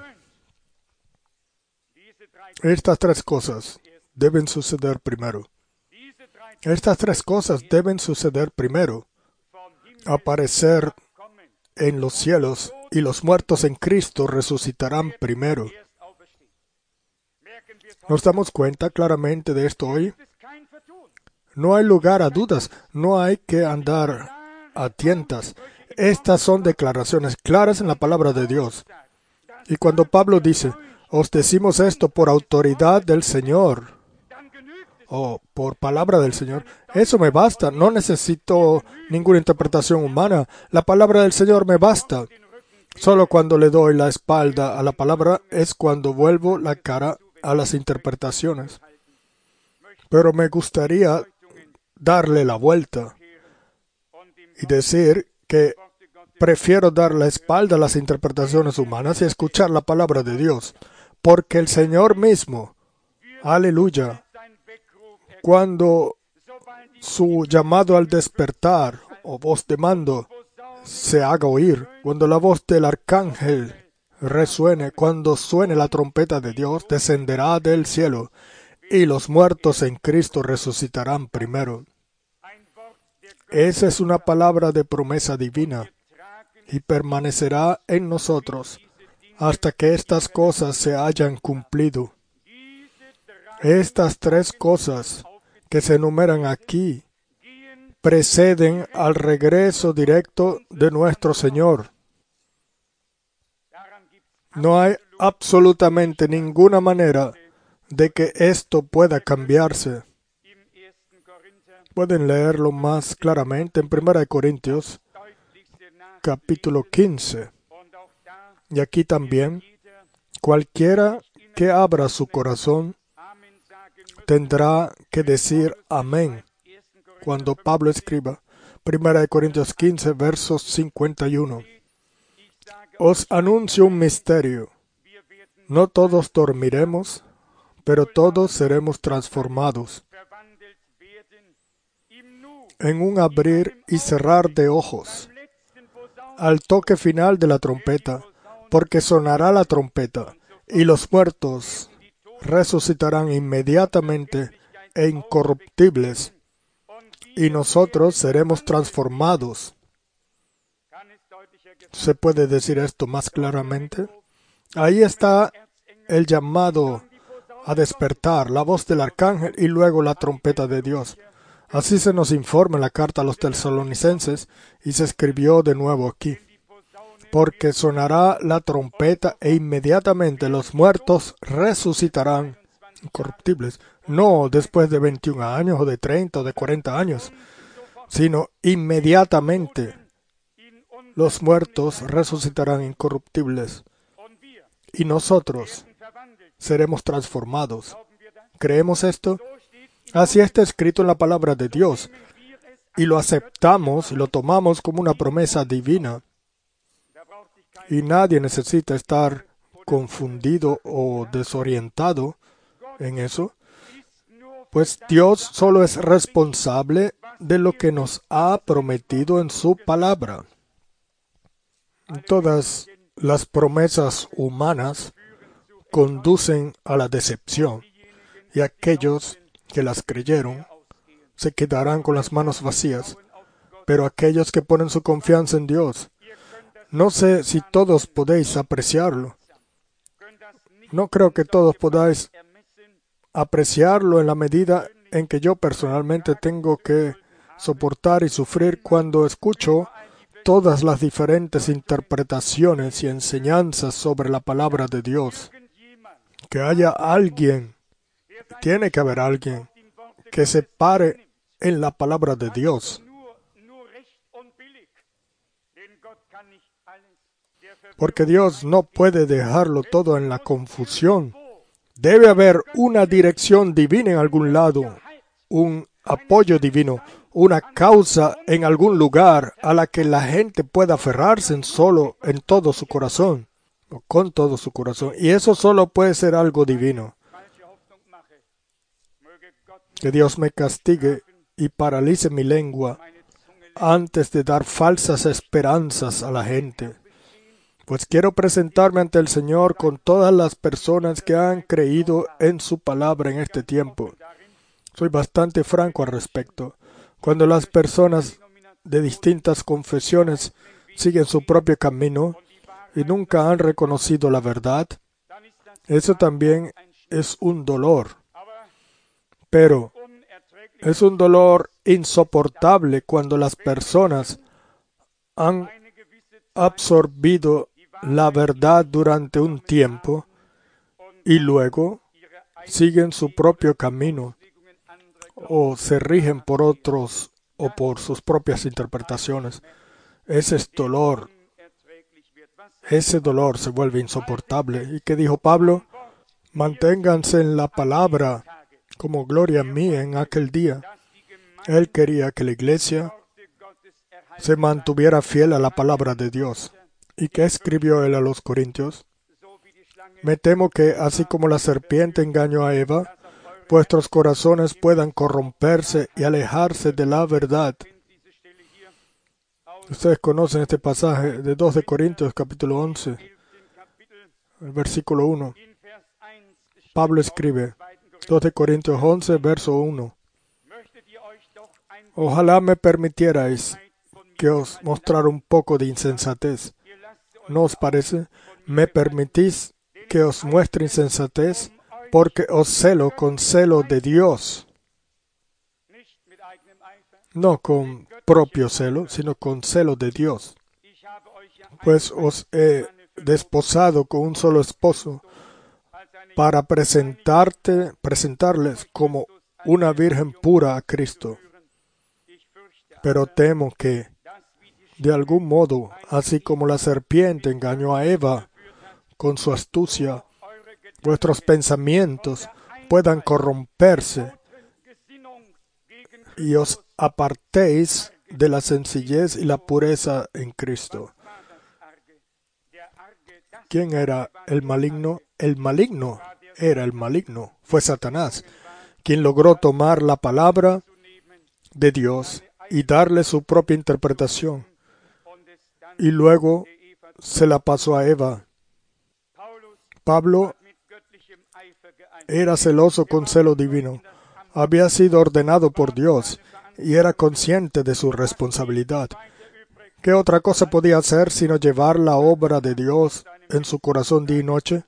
Estas tres cosas deben suceder primero. Estas tres cosas deben suceder primero. Aparecer en los cielos y los muertos en Cristo resucitarán primero. ¿Nos damos cuenta claramente de esto hoy? No hay lugar a dudas, no hay que andar a tientas. Estas son declaraciones claras en la palabra de Dios. Y cuando Pablo dice, os decimos esto por autoridad del Señor, o por palabra del Señor, eso me basta, no necesito ninguna interpretación humana, la palabra del Señor me basta. Solo cuando le doy la espalda a la palabra es cuando vuelvo la cara a las interpretaciones. Pero me gustaría darle la vuelta y decir que prefiero dar la espalda a las interpretaciones humanas y escuchar la palabra de Dios, porque el Señor mismo, aleluya, cuando su llamado al despertar o voz de mando se haga oír, cuando la voz del arcángel resuene, cuando suene la trompeta de Dios, descenderá del cielo y los muertos en Cristo resucitarán primero. Esa es una palabra de promesa divina y permanecerá en nosotros hasta que estas cosas se hayan cumplido. Estas tres cosas que se enumeran aquí preceden al regreso directo de nuestro Señor. No hay absolutamente ninguna manera de que esto pueda cambiarse. Pueden leerlo más claramente en primera de Corintios, capítulo quince. Y aquí también, cualquiera que abra su corazón tendrá que decir amén cuando Pablo escriba primera de Corintios quince, versos cincuenta y uno. Os anuncio un misterio. No todos dormiremos, pero todos seremos transformados en un abrir y cerrar de ojos, al toque final de la trompeta, porque sonará la trompeta, y los muertos resucitarán inmediatamente e incorruptibles, y nosotros seremos transformados. ¿Se puede decir esto más claramente? Ahí está el llamado a despertar, la voz del arcángel y luego la trompeta de Dios. Así se nos informa en la carta a los tesalonicenses y se escribió de nuevo aquí. Porque sonará la trompeta e inmediatamente los muertos resucitarán incorruptibles. No después de veintiún años o de treinta o de cuarenta años, sino inmediatamente los muertos resucitarán incorruptibles. Y nosotros seremos transformados. ¿Creemos esto? Así está escrito en la palabra de Dios. Y lo aceptamos y lo tomamos como una promesa divina. Y nadie necesita estar confundido o desorientado en eso, pues Dios solo es responsable de lo que nos ha prometido en su palabra. Todas las promesas humanas conducen a la decepción, y aquellos que las creyeron se quedarán con las manos vacías, pero aquellos que ponen su confianza en Dios, no sé si todos podéis apreciarlo. No creo que todos podáis apreciarlo en la medida en que yo personalmente tengo que soportar y sufrir cuando escucho todas las diferentes interpretaciones y enseñanzas sobre la palabra de Dios. Que haya alguien, tiene que haber alguien que se pare en la palabra de Dios. Porque Dios no puede dejarlo todo en la confusión. Debe haber una dirección divina en algún lado, un apoyo divino, una causa en algún lugar a la que la gente pueda aferrarse en solo, en todo su corazón, o con todo su corazón. Y eso solo puede ser algo divino. Que Dios me castigue y paralice mi lengua antes de dar falsas esperanzas a la gente. Pues quiero presentarme ante el Señor con todas las personas que han creído en su palabra en este tiempo. Soy bastante franco al respecto. Cuando las personas de distintas confesiones siguen su propio camino y nunca han reconocido la verdad, eso también es un dolor. Pero es un dolor insoportable cuando las personas han absorbido la verdad durante un tiempo y luego siguen su propio camino o se rigen por otros o por sus propias interpretaciones. Ese es dolor. Ese dolor se vuelve insoportable. ¿Y qué dijo Pablo? Manténganse en la palabra como gloria mía en aquel día. Él quería que la iglesia se mantuviera fiel a la palabra de Dios. ¿Y qué escribió él a los Corintios? Me temo que, así como la serpiente engañó a Eva, vuestros corazones puedan corromperse y alejarse de la verdad. Ustedes conocen este pasaje de dos de Corintios, capítulo once, el versículo uno. Pablo escribe, dos de Corintios once, verso uno. Ojalá me permitierais que os mostrara un poco de insensatez. ¿No os parece? ¿Me permitís que os muestre insensatez? Porque os celo con celo de Dios. No con propio celo, sino con celo de Dios. Pues os he desposado con un solo esposo para presentarte, presentarles como una virgen pura a Cristo. Pero temo que, de algún modo, así como la serpiente engañó a Eva con su astucia, vuestros pensamientos puedan corromperse y os apartéis de la sencillez y la pureza en Cristo. ¿Quién era el maligno? El maligno era el maligno. Fue Satanás, quien logró tomar la palabra de Dios y darle su propia interpretación. Y luego se la pasó a Eva. Pablo era celoso con celo divino. Había sido ordenado por Dios y era consciente de su responsabilidad. ¿Qué otra cosa podía hacer sino llevar la obra de Dios en su corazón día y noche?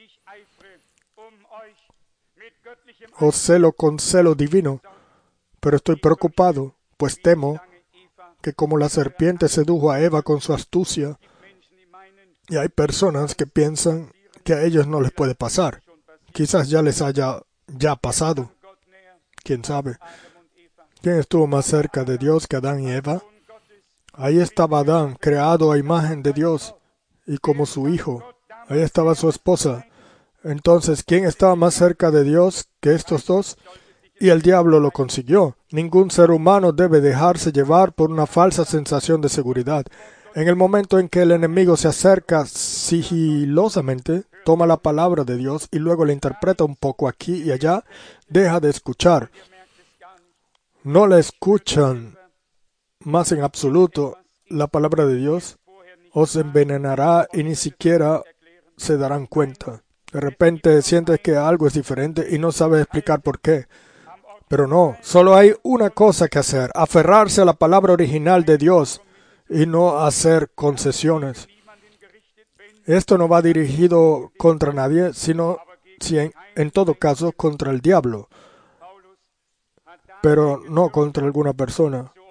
Os celo con celo divino, pero estoy preocupado, pues temo que como la serpiente sedujo a Eva con su astucia, y hay personas que piensan que a ellos no les puede pasar. Quizás ya les haya ya pasado. ¿Quién sabe? ¿Quién estuvo más cerca de Dios que Adán y Eva? Ahí estaba Adán, creado a imagen de Dios, y como su hijo. Ahí estaba su esposa. Entonces, ¿quién estaba más cerca de Dios que estos dos? Y el diablo lo consiguió. Ningún ser humano debe dejarse llevar por una falsa sensación de seguridad. En el momento en que el enemigo se acerca sigilosamente, toma la palabra de Dios y luego la interpreta un poco aquí y allá, deja de escuchar. No la escuchan más en absoluto la palabra de Dios, os envenenará y ni siquiera se darán cuenta. De repente sientes que algo es diferente y no sabes explicar por qué. Pero no, solo hay una cosa que hacer, aferrarse a la palabra original de Dios y no hacer concesiones. Esto no va dirigido contra nadie, sino, si en, en todo caso, contra el diablo, pero no contra alguna persona.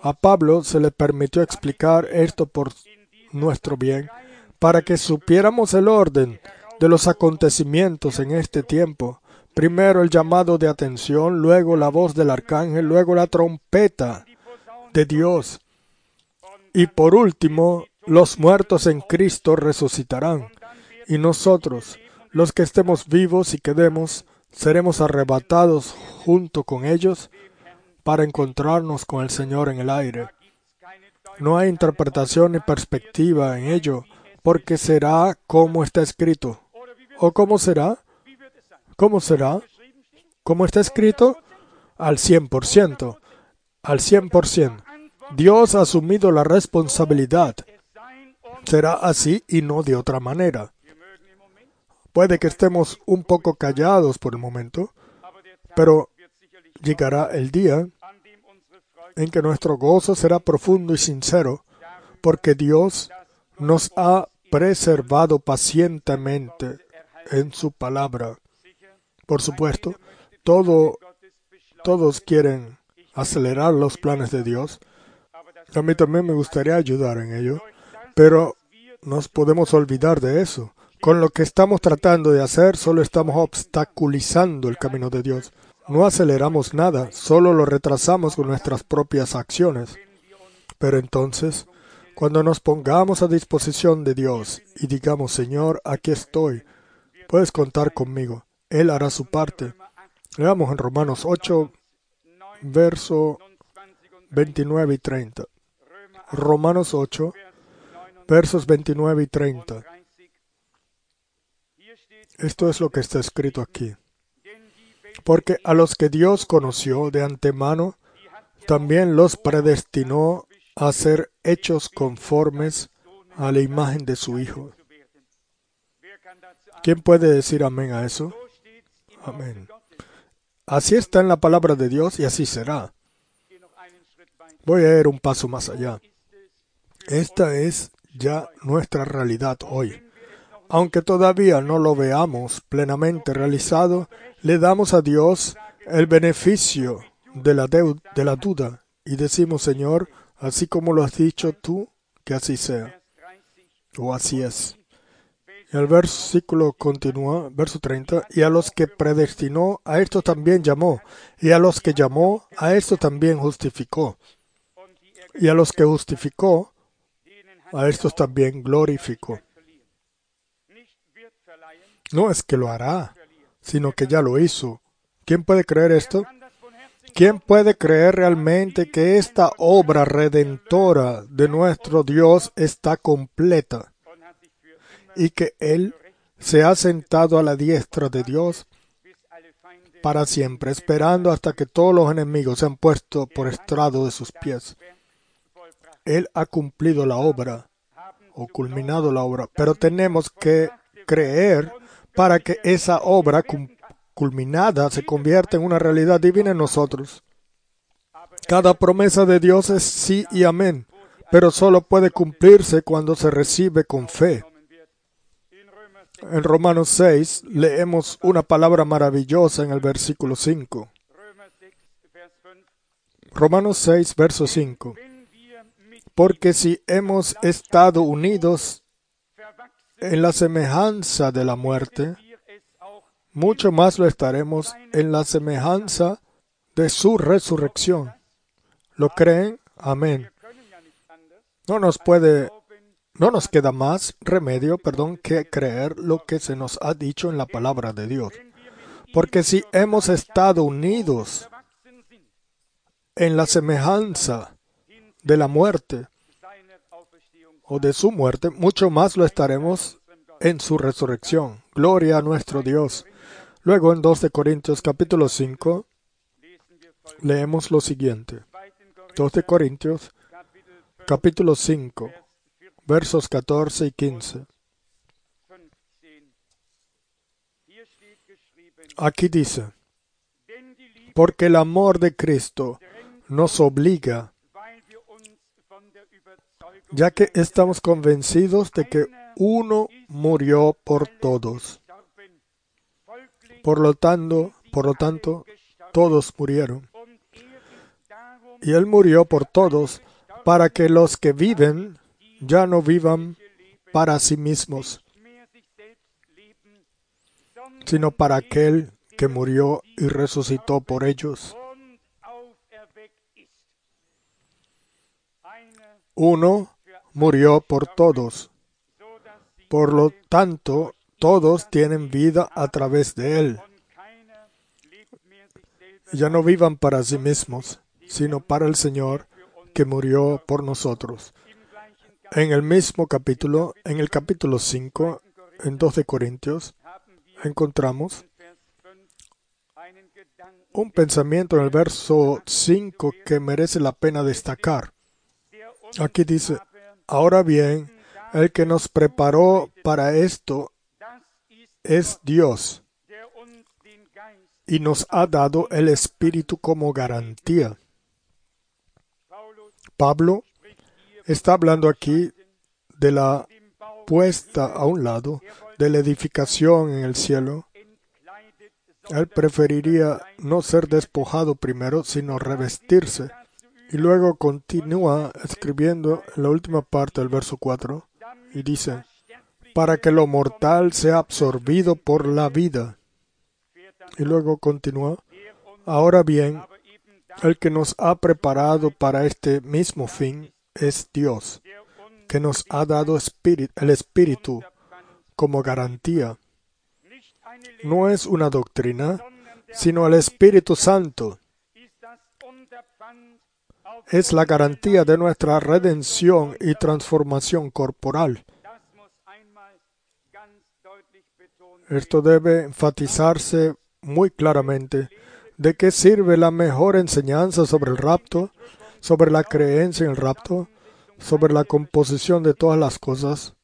A Pablo se le permitió explicar esto por nuestro bien, para que supiéramos el orden de los acontecimientos en este tiempo. Primero el llamado de atención, luego la voz del arcángel, luego la trompeta de Dios. Y por último, los muertos en Cristo resucitarán. Y nosotros, los que estemos vivos y quedemos, seremos arrebatados junto con ellos para encontrarnos con el Señor en el aire. No hay interpretación ni perspectiva en ello, porque será como está escrito. ¿O cómo será? ¿Cómo será? ¿Cómo está escrito? Al cien por ciento. Al cien por ciento. Dios ha asumido la responsabilidad. Será así y no de otra manera. Puede que estemos un poco callados por el momento, pero llegará el día en que nuestro gozo será profundo y sincero, porque Dios nos ha preservado pacientemente en su palabra. Por supuesto, todo, todos quieren acelerar los planes de Dios. A mí también me gustaría ayudar en ello, pero nos podemos olvidar de eso. Con lo que estamos tratando de hacer, solo estamos obstaculizando el camino de Dios. No aceleramos nada, solo lo retrasamos con nuestras propias acciones. Pero entonces, cuando nos pongamos a disposición de Dios y digamos, Señor, aquí estoy, puedes contar conmigo, Él hará su parte. Leamos en Romanos ocho, verso veintinueve y treinta. Romanos ocho, versos veintinueve y treinta. Esto es lo que está escrito aquí. Porque a los que Dios conoció de antemano, también los predestinó a ser hechos conformes a la imagen de su Hijo. ¿Quién puede decir amén a eso? Amén. Así está en la palabra de Dios y así será. Voy a ir un paso más allá. Esta es ya nuestra realidad hoy. Aunque todavía no lo veamos plenamente realizado, le damos a Dios el beneficio de la, deud- de la duda y decimos, Señor, así como lo has dicho tú, que así sea. O así es. Y el versículo continúa, verso treinta, y a los que predestinó, a estos también llamó, y a los que llamó, a estos también justificó, y a los que justificó, a estos también glorificó. No es que lo hará, sino que ya lo hizo. ¿Quién puede creer esto? ¿Quién puede creer realmente que esta obra redentora de nuestro Dios está completa y que Él se ha sentado a la diestra de Dios para siempre, esperando hasta que todos los enemigos se han puesto por estrado de sus pies? Él ha cumplido la obra o culminado la obra, pero tenemos que creer para que esa obra culminada se convierta en una realidad divina en nosotros. Cada promesa de Dios es sí y amén, pero solo puede cumplirse cuando se recibe con fe. En Romanos seis leemos una palabra maravillosa en el versículo cinco. Romanos seis, verso cinco. Porque si hemos estado unidos en la semejanza de la muerte, mucho más lo estaremos en la semejanza de su resurrección. ¿Lo creen? Amén. No nos puede, no nos queda más remedio, perdón, que creer lo que se nos ha dicho en la palabra de Dios. Porque si hemos estado unidos en la semejanza de la muerte o de su muerte, mucho más lo estaremos en su resurrección. Gloria a nuestro Dios. Luego en dos de Corintios capítulo cinco leemos lo siguiente. dos de Corintios capítulo cinco, versos catorce y quince. Aquí dice, porque el amor de Cristo nos obliga, ya que estamos convencidos de que uno murió por todos. Por lo tanto, por lo tanto, todos murieron. Y Él murió por todos, para que los que viven ya no vivan para sí mismos, sino para aquel que murió y resucitó por ellos. Uno murió por todos. Por lo tanto, todos tienen vida a través de Él. Ya no vivan para sí mismos, sino para el Señor que murió por nosotros. En el mismo capítulo, en el capítulo cinco, en dos de Corintios, encontramos un pensamiento en el verso cinco que merece la pena destacar. Aquí dice, ahora bien, el que nos preparó para esto es Dios y nos ha dado el Espíritu como garantía. Pablo está hablando aquí de la puesta a un lado de la edificación en el cielo. Él preferiría no ser despojado primero, sino revestirse. Y luego continúa escribiendo en la última parte del verso cuatro y dice, para que lo mortal sea absorbido por la vida. Y luego continúa, ahora bien, el que nos ha preparado para este mismo fin es Dios, que nos ha dado espíritu, el Espíritu como garantía. No es una doctrina, sino el Espíritu Santo. Es la garantía de nuestra redención y transformación corporal. Esto debe enfatizarse muy claramente. ¿De qué sirve la mejor enseñanza sobre el rapto, sobre la creencia en el rapto, sobre la composición de todas las cosas?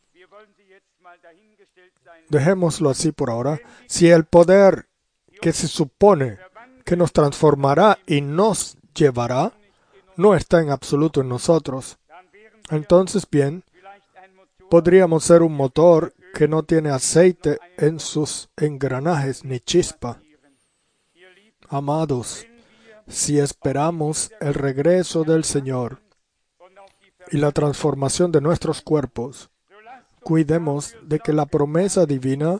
Dejémoslo así por ahora. Si el poder que se supone que nos transformará y nos llevará no está en absoluto en nosotros, entonces bien, podríamos ser un motor que no tiene aceite en sus engranajes ni chispa. Amados, si esperamos el regreso del Señor y la transformación de nuestros cuerpos, cuidemos de que la promesa divina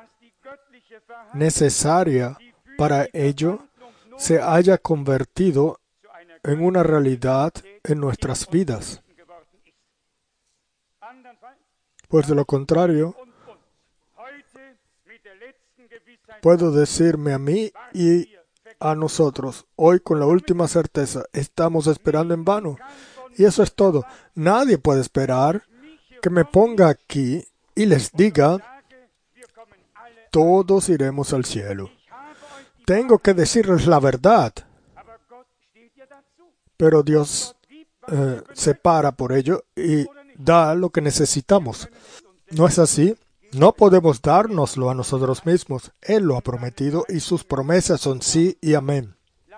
necesaria para ello se haya convertido en una realidad en nuestras vidas. Pues de lo contrario, puedo decirme a mí y a nosotros, hoy con la última certeza, estamos esperando en vano. Y eso es todo. Nadie puede esperar que me ponga aquí y les diga, todos iremos al cielo. Tengo que decirles la verdad. Pero Dios eh, se para por ello y da lo que necesitamos. ¿No es así? No podemos dárnoslo a nosotros mismos. Él lo ha prometido y sus promesas son sí y amén.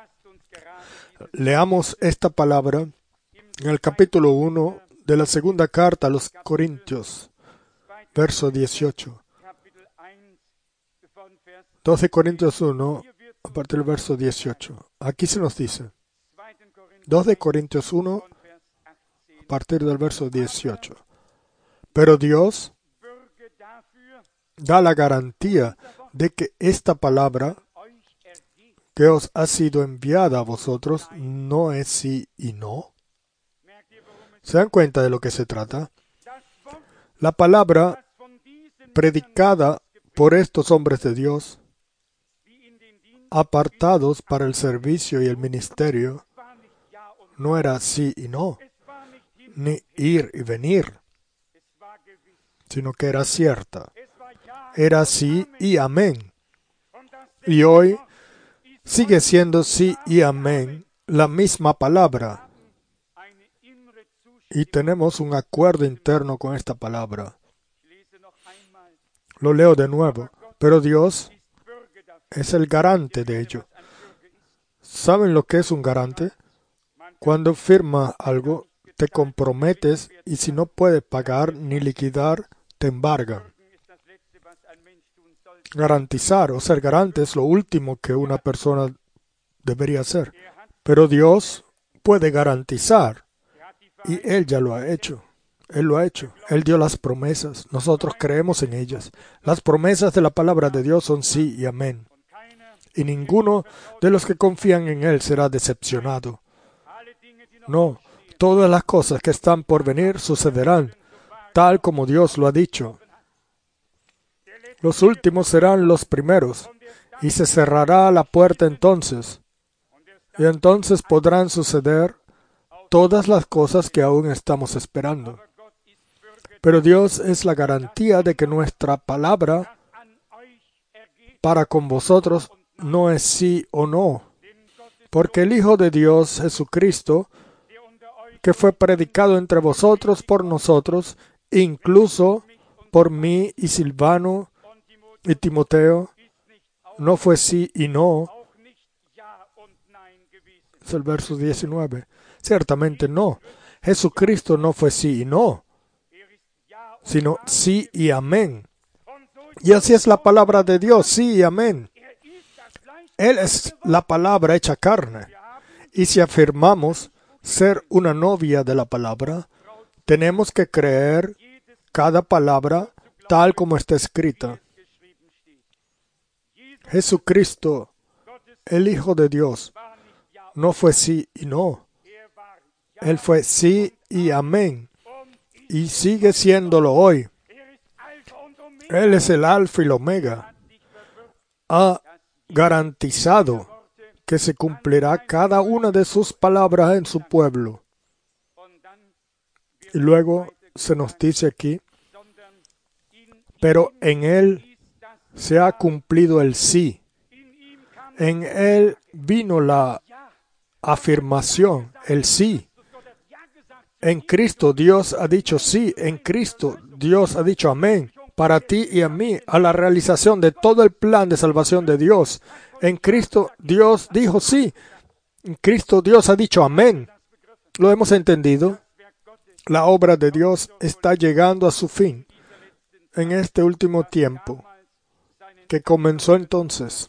Leamos esta palabra en el capítulo uno de la segunda carta a los Corintios, verso dieciocho. dos de Corintios uno, a partir del verso dieciocho. Aquí se nos dice, dos de Corintios uno, a partir del verso dieciocho. Pero Dios da la garantía de que esta palabra que os ha sido enviada a vosotros no es sí y no. ¿Se dan cuenta de lo que se trata? La palabra predicada por estos hombres de Dios, apartados para el servicio y el ministerio, no era sí y no, ni ir y venir, sino que era cierta. Era sí y amén. Y hoy sigue siendo sí y amén la misma palabra. Y tenemos un acuerdo interno con esta palabra. Lo leo de nuevo. Pero Dios es el garante de ello. ¿Saben lo que es un garante? Cuando firma algo, te comprometes y si no puedes pagar ni liquidar, te embargan. Garantizar o ser garante es lo último que una persona debería hacer. Pero Dios puede garantizar. Y Él ya lo ha hecho. Él lo ha hecho. Él dio las promesas. Nosotros creemos en ellas. Las promesas de la palabra de Dios son sí y amén. Y ninguno de los que confían en Él será decepcionado. No, todas las cosas que están por venir sucederán, tal como Dios lo ha dicho. Los últimos serán los primeros, y se cerrará la puerta entonces. Y entonces podrán suceder todas las cosas que aún estamos esperando. Pero Dios es la garantía de que nuestra palabra para con vosotros no es sí o no. Porque el Hijo de Dios, Jesucristo, que fue predicado entre vosotros por nosotros, incluso por mí y Silvano y Timoteo, no fue sí y no. Es el verso diecinueve. Ciertamente no. Jesucristo no fue sí y no, sino sí y amén. Y así es la palabra de Dios, sí y amén. Él es la palabra hecha carne. Y si afirmamos ser una novia de la palabra, tenemos que creer cada palabra tal como está escrita. Jesucristo, el Hijo de Dios, no fue sí y no. Él fue sí y amén. Y sigue siéndolo hoy. Él es el Alfa y el Omega. Ha garantizado que se cumplirá cada una de sus palabras en su pueblo. Y luego se nos dice aquí, pero en Él se ha cumplido el sí. En Él vino la afirmación, el sí. En Cristo Dios ha dicho sí. En Cristo Dios ha dicho amén. Para ti y a mí, a la realización de todo el plan de salvación de Dios. En Cristo Dios dijo sí. En Cristo Dios ha dicho amén. ¿Lo hemos entendido? La obra de Dios está llegando a su fin en este último tiempo, que comenzó entonces.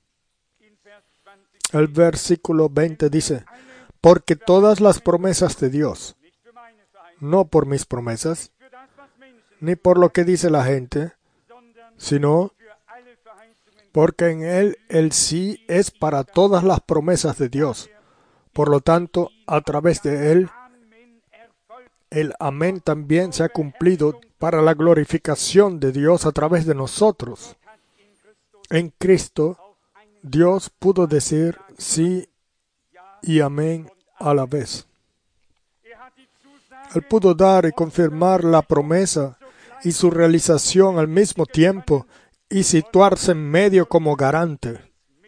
El versículo veinte dice, porque todas las promesas de Dios, no por mis promesas, ni por lo que dice la gente, sino porque en Él el sí es para todas las promesas de Dios. Por lo tanto, a través de Él, el amén también se ha cumplido para la glorificación de Dios a través de nosotros. En Cristo, Dios pudo decir sí y amén a la vez. Él pudo dar y confirmar la promesa y su realización al mismo tiempo y situarse en medio como garante.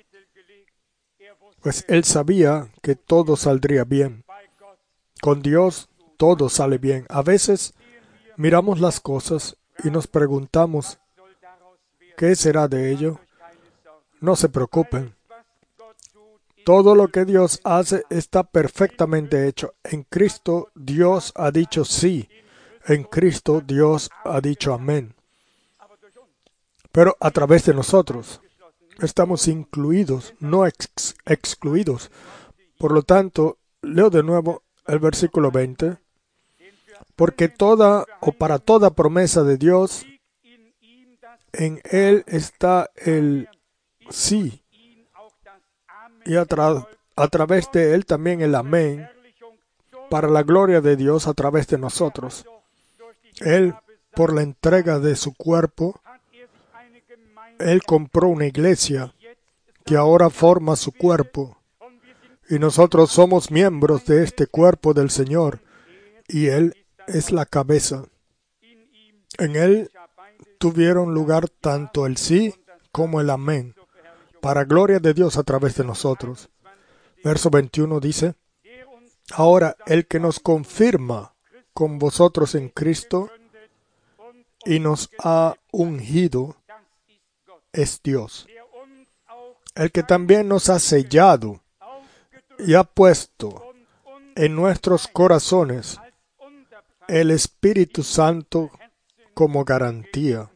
Pues Él sabía que todo saldría bien. Con Dios todo sale bien. A veces miramos las cosas y nos preguntamos, ¿qué será de ello? No se preocupen. Todo lo que Dios hace está perfectamente hecho. En Cristo Dios ha dicho sí. En Cristo Dios ha dicho amén. Pero a través de nosotros estamos incluidos, no ex- excluidos. Por lo tanto, leo de nuevo el versículo veinte. Porque toda o para toda promesa de Dios, en Él está el sí. Y a, tra- a través de Él también el amén, para la gloria de Dios a través de nosotros. Él, por la entrega de su cuerpo, Él compró una iglesia que ahora forma su cuerpo. Y nosotros somos miembros de este cuerpo del Señor. Y Él es la cabeza. En Él tuvieron lugar tanto el sí como el amén, para gloria de Dios a través de nosotros. Verso veintiuno dice, ahora el que nos confirma con vosotros en Cristo y nos ha ungido es Dios, el que también nos ha sellado y ha puesto en nuestros corazones el Espíritu Santo como garantía.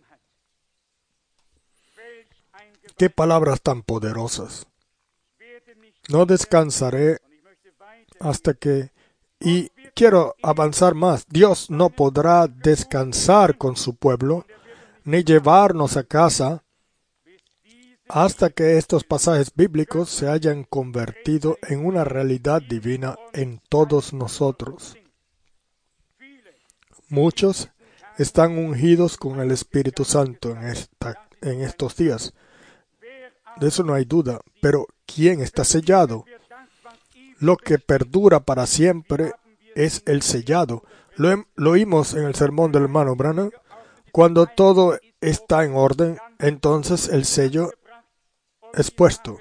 ¡Qué palabras tan poderosas! No descansaré hasta que... Y quiero avanzar más. Dios no podrá descansar con su pueblo, ni llevarnos a casa, hasta que estos pasajes bíblicos se hayan convertido en una realidad divina en todos nosotros. Muchos están ungidos con el Espíritu Santo en, esta, en estos días. De eso no hay duda. Pero ¿quién está sellado? Lo que perdura para siempre es el sellado. Lo, lo oímos en el sermón del hermano Branham. Cuando todo está en orden, entonces el sello es puesto.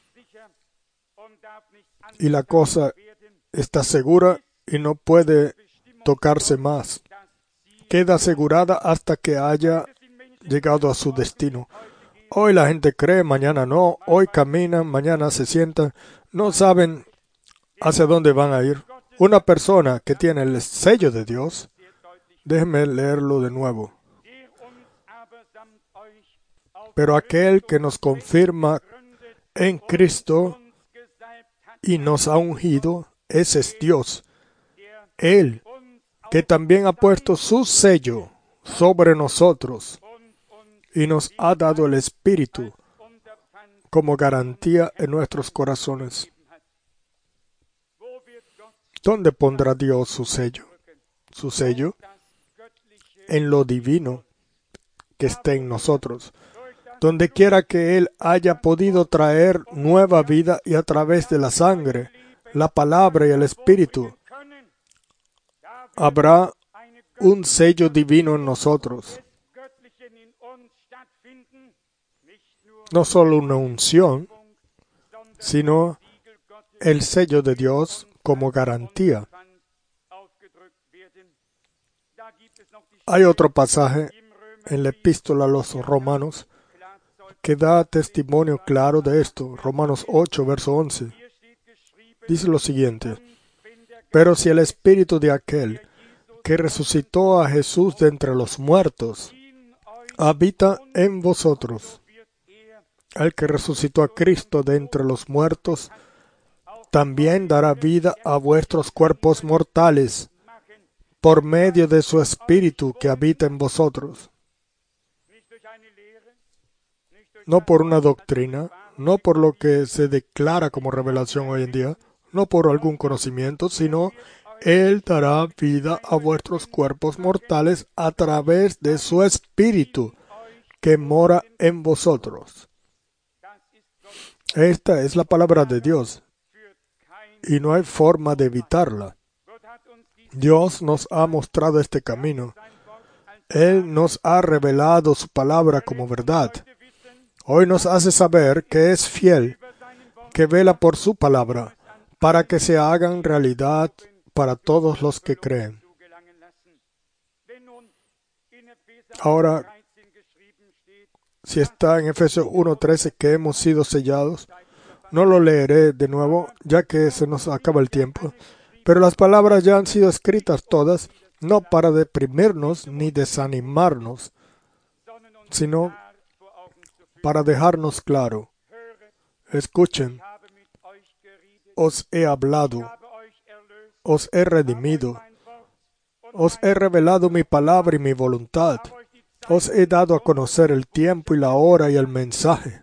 Y la cosa está segura y no puede tocarse más. Queda asegurada hasta que haya llegado a su destino. Hoy la gente cree, mañana no. Hoy caminan, mañana se sientan. No saben hacia dónde van a ir. Una persona que tiene el sello de Dios, déjenme leerlo de nuevo. Pero aquel que nos confirma en Cristo y nos ha ungido, ese es Dios. Él, que también ha puesto su sello sobre nosotros y nos ha dado el Espíritu como garantía en nuestros corazones. ¿Dónde pondrá Dios su sello? Su sello en lo divino que esté en nosotros. Donde quiera que Él haya podido traer nueva vida y a través de la sangre, la palabra y el Espíritu, habrá un sello divino en nosotros. No solo una unción, sino el sello de Dios como garantía. Hay otro pasaje en la epístola a los Romanos que da testimonio claro de esto. Romanos ocho, verso once. Dice lo siguiente: pero si el Espíritu de aquel que resucitó a Jesús de entre los muertos habita en vosotros, el que resucitó a Cristo de entre los muertos también dará vida a vuestros cuerpos mortales por medio de su Espíritu que habita en vosotros. No por una doctrina, no por lo que se declara como revelación hoy en día, no por algún conocimiento, sino Él dará vida a vuestros cuerpos mortales a través de su Espíritu que mora en vosotros. Esta es la palabra de Dios y no hay forma de evitarla. Dios nos ha mostrado este camino. Él nos ha revelado su palabra como verdad. Hoy nos hace saber que es fiel, que vela por su palabra, para que se hagan realidad para todos los que creen. Ahora, si está en Efesios uno trece que hemos sido sellados, no lo leeré de nuevo, ya que se nos acaba el tiempo, pero las palabras ya han sido escritas todas, no para deprimirnos ni desanimarnos, sino para dejarnos claro. Escuchen, os he hablado, os he redimido, os he revelado mi palabra y mi voluntad, os he dado a conocer el tiempo y la hora y el mensaje.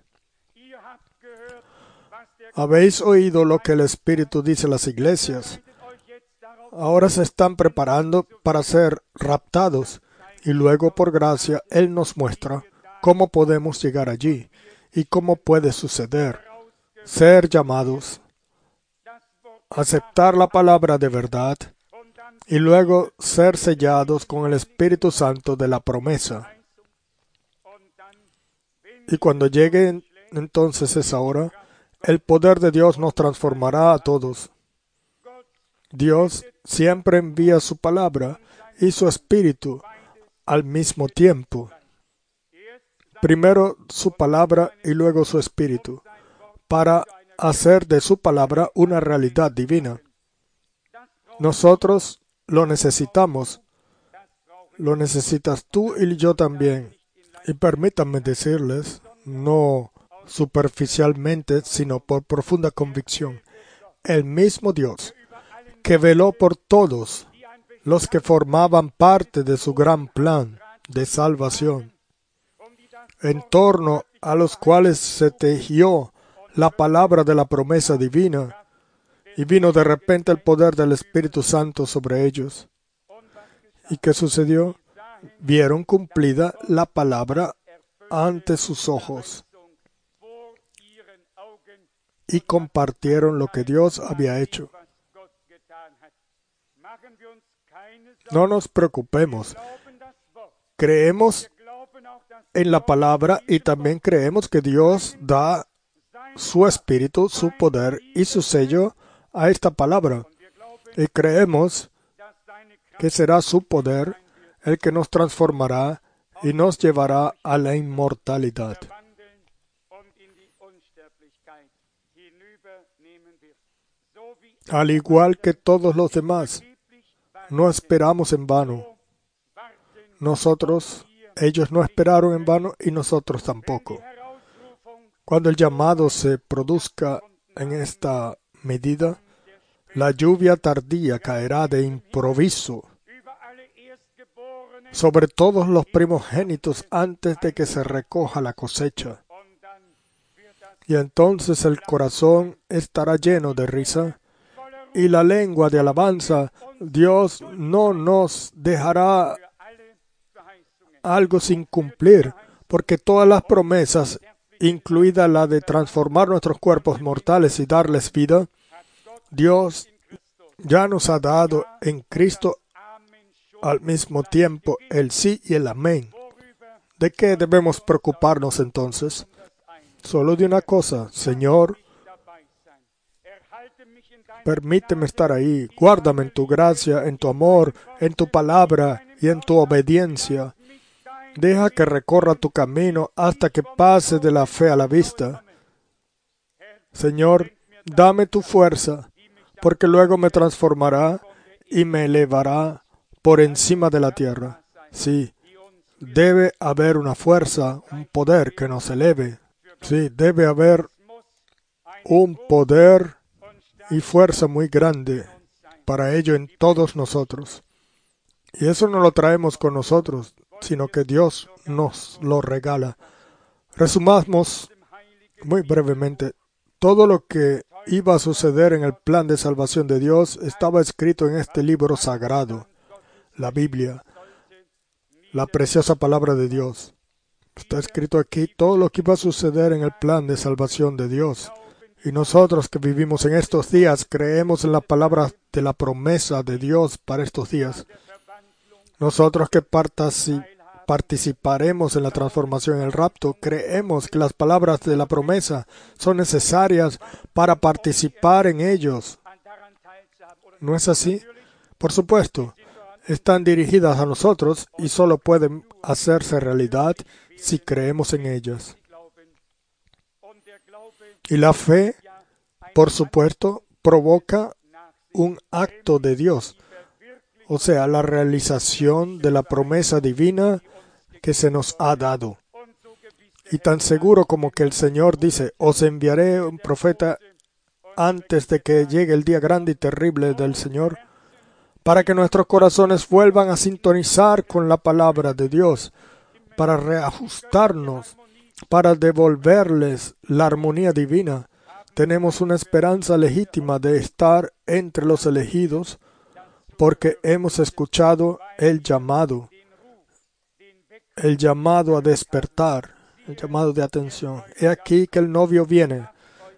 Habéis oído lo que el Espíritu dice a las iglesias. Ahora se están preparando para ser raptados y luego por gracia Él nos muestra cómo podemos llegar allí y cómo puede suceder. Ser llamados, aceptar la palabra de verdad y luego ser sellados con el Espíritu Santo de la promesa. Y cuando llegue entonces esa hora, el poder de Dios nos transformará a todos. Dios siempre envía su palabra y su Espíritu al mismo tiempo. Primero su palabra y luego su Espíritu, para hacer de su palabra una realidad divina. Nosotros lo necesitamos. Lo necesitas tú y yo también. Y permítanme decirles, no superficialmente, sino por profunda convicción, el mismo Dios que veló por todos los que formaban parte de su gran plan de salvación, en torno a los cuales se tejió la palabra de la promesa divina, y vino de repente el poder del Espíritu Santo sobre ellos. ¿Y qué sucedió? Vieron cumplida la palabra ante sus ojos y compartieron lo que Dios había hecho. No nos preocupemos. Creemos en la palabra y también creemos que Dios da su espíritu, su poder y su sello a esta palabra. Y creemos que será su poder el que nos transformará y nos llevará a la inmortalidad. Al igual que todos los demás, no esperamos en vano. Nosotros, ellos no esperaron en vano y nosotros tampoco. Cuando el llamado se produzca en esta medida, la lluvia tardía caerá de improviso sobre todos los primogénitos antes de que se recoja la cosecha. Y entonces el corazón estará lleno de risa y la lengua de alabanza. Dios no nos dejará algo sin cumplir, porque todas las promesas, incluida la de transformar nuestros cuerpos mortales y darles vida, Dios ya nos ha dado en Cristo al mismo tiempo el sí y el amén. ¿De qué debemos preocuparnos entonces? Solo de una cosa: Señor, permíteme estar ahí, guárdame en tu gracia, en tu amor, en tu palabra y en tu obediencia. Deja que recorra tu camino hasta que pase de la fe a la vista. Señor, dame tu fuerza, porque luego me transformará y me elevará por encima de la tierra. Sí, debe haber una fuerza, un poder que nos eleve. Sí, debe haber un poder y fuerza muy grande para ello en todos nosotros. Y eso no lo traemos con nosotros, sino que Dios nos lo regala. Resumamos muy brevemente. Todo lo que iba a suceder en el plan de salvación de Dios estaba escrito en este libro sagrado, la Biblia, la preciosa palabra de Dios. Está escrito aquí todo lo que iba a suceder en el plan de salvación de Dios. Y nosotros que vivimos en estos días creemos en la palabra de la promesa de Dios para estos días. Nosotros que participaremos en la transformación en el rapto, creemos que las palabras de la promesa son necesarias para participar en ellos. ¿No es así? Por supuesto, están dirigidas a nosotros y solo pueden hacerse realidad si creemos en ellas. Y la fe, por supuesto, provoca un acto de Dios, o sea, la realización de la promesa divina que se nos ha dado. Y tan seguro como que el Señor dice: os enviaré un profeta antes de que llegue el día grande y terrible del Señor, para que nuestros corazones vuelvan a sintonizar con la palabra de Dios, para reajustarnos, para devolverles la armonía divina. Tenemos una esperanza legítima de estar entre los elegidos, porque hemos escuchado el llamado, el llamado a despertar, el llamado de atención. He aquí que el novio viene.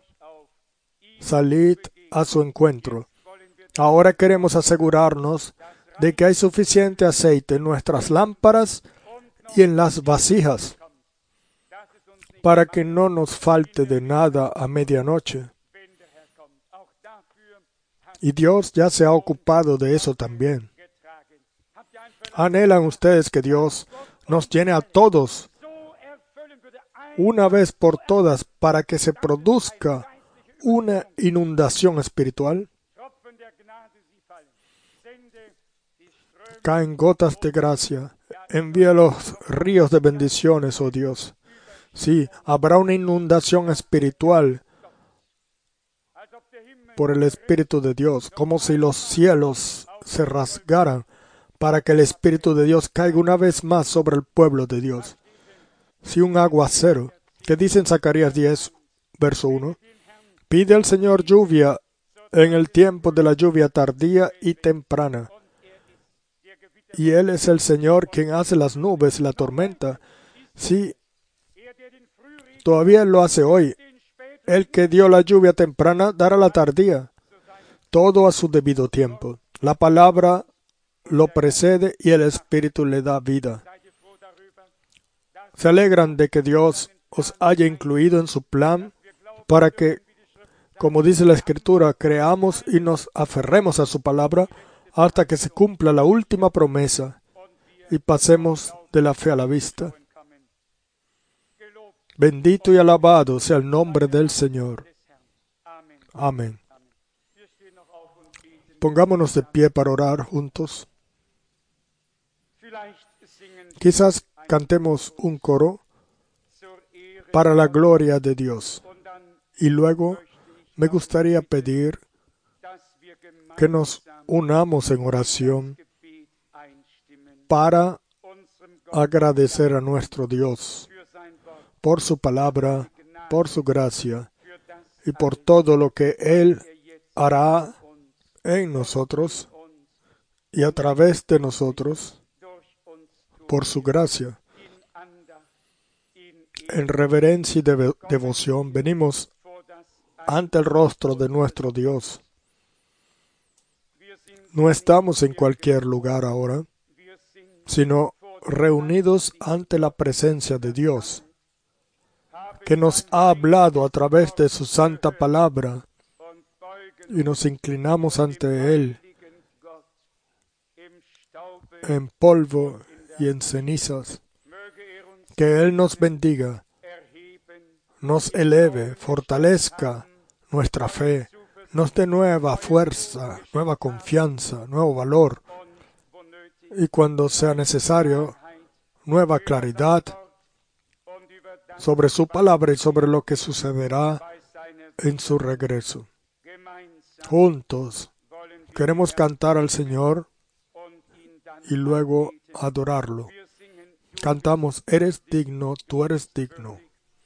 Salid a su encuentro. Ahora queremos asegurarnos de que hay suficiente aceite en nuestras lámparas y en las vasijas, para que no nos falte de nada a medianoche. Y Dios ya se ha ocupado de eso también. ¿Anhelan ustedes que Dios nos llene a todos una vez por todas para que se produzca una inundación espiritual? Caen gotas de gracia. Envía los ríos de bendiciones, oh Dios. Sí, habrá una inundación espiritual por el Espíritu de Dios, como si los cielos se rasgaran para que el Espíritu de Dios caiga una vez más sobre el pueblo de Dios. Si un aguacero, que dice en Zacarías diez, verso uno, pide al Señor lluvia en el tiempo de la lluvia tardía y temprana, y Él es el Señor quien hace las nubes y la tormenta. Sí, todavía Él lo hace hoy. El que dio la lluvia temprana dará la tardía. Todo a su debido tiempo. La palabra lo precede y el Espíritu le da vida. ¿Se alegran de que Dios os haya incluido en su plan para que, como dice la Escritura, creamos y nos aferremos a su palabra hasta que se cumpla la última promesa y pasemos de la fe a la vista? Bendito y alabado sea el nombre del Señor. Amén. Pongámonos de pie para orar juntos. Quizás cantemos un coro para la gloria de Dios. Y luego me gustaría pedir que nos unamos en oración para agradecer a nuestro Dios por su palabra, por su gracia y por todo lo que Él hará en nosotros y a través de nosotros por su gracia. En reverencia y dev- devoción venimos ante el rostro de nuestro Dios. No estamos en cualquier lugar ahora, sino reunidos ante la presencia de Dios, que nos ha hablado a través de su santa palabra, y nos inclinamos ante Él en polvo y en cenizas. Que Él nos bendiga, nos eleve, fortalezca nuestra fe, nos dé nueva fuerza, nueva confianza, nuevo valor, y cuando sea necesario, nueva claridad sobre su palabra y sobre lo que sucederá en su regreso. Juntos queremos cantar al Señor y luego adorarlo. Cantamos, eres digno, tú eres digno.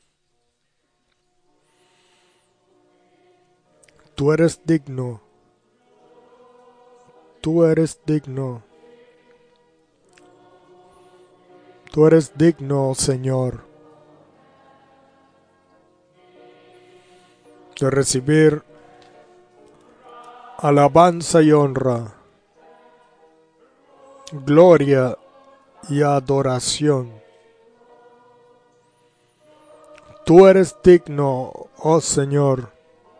Tú eres digno. Tú eres digno. Tú eres digno, Señor, de recibir alabanza y honra, gloria y adoración. Tú eres digno, oh Señor.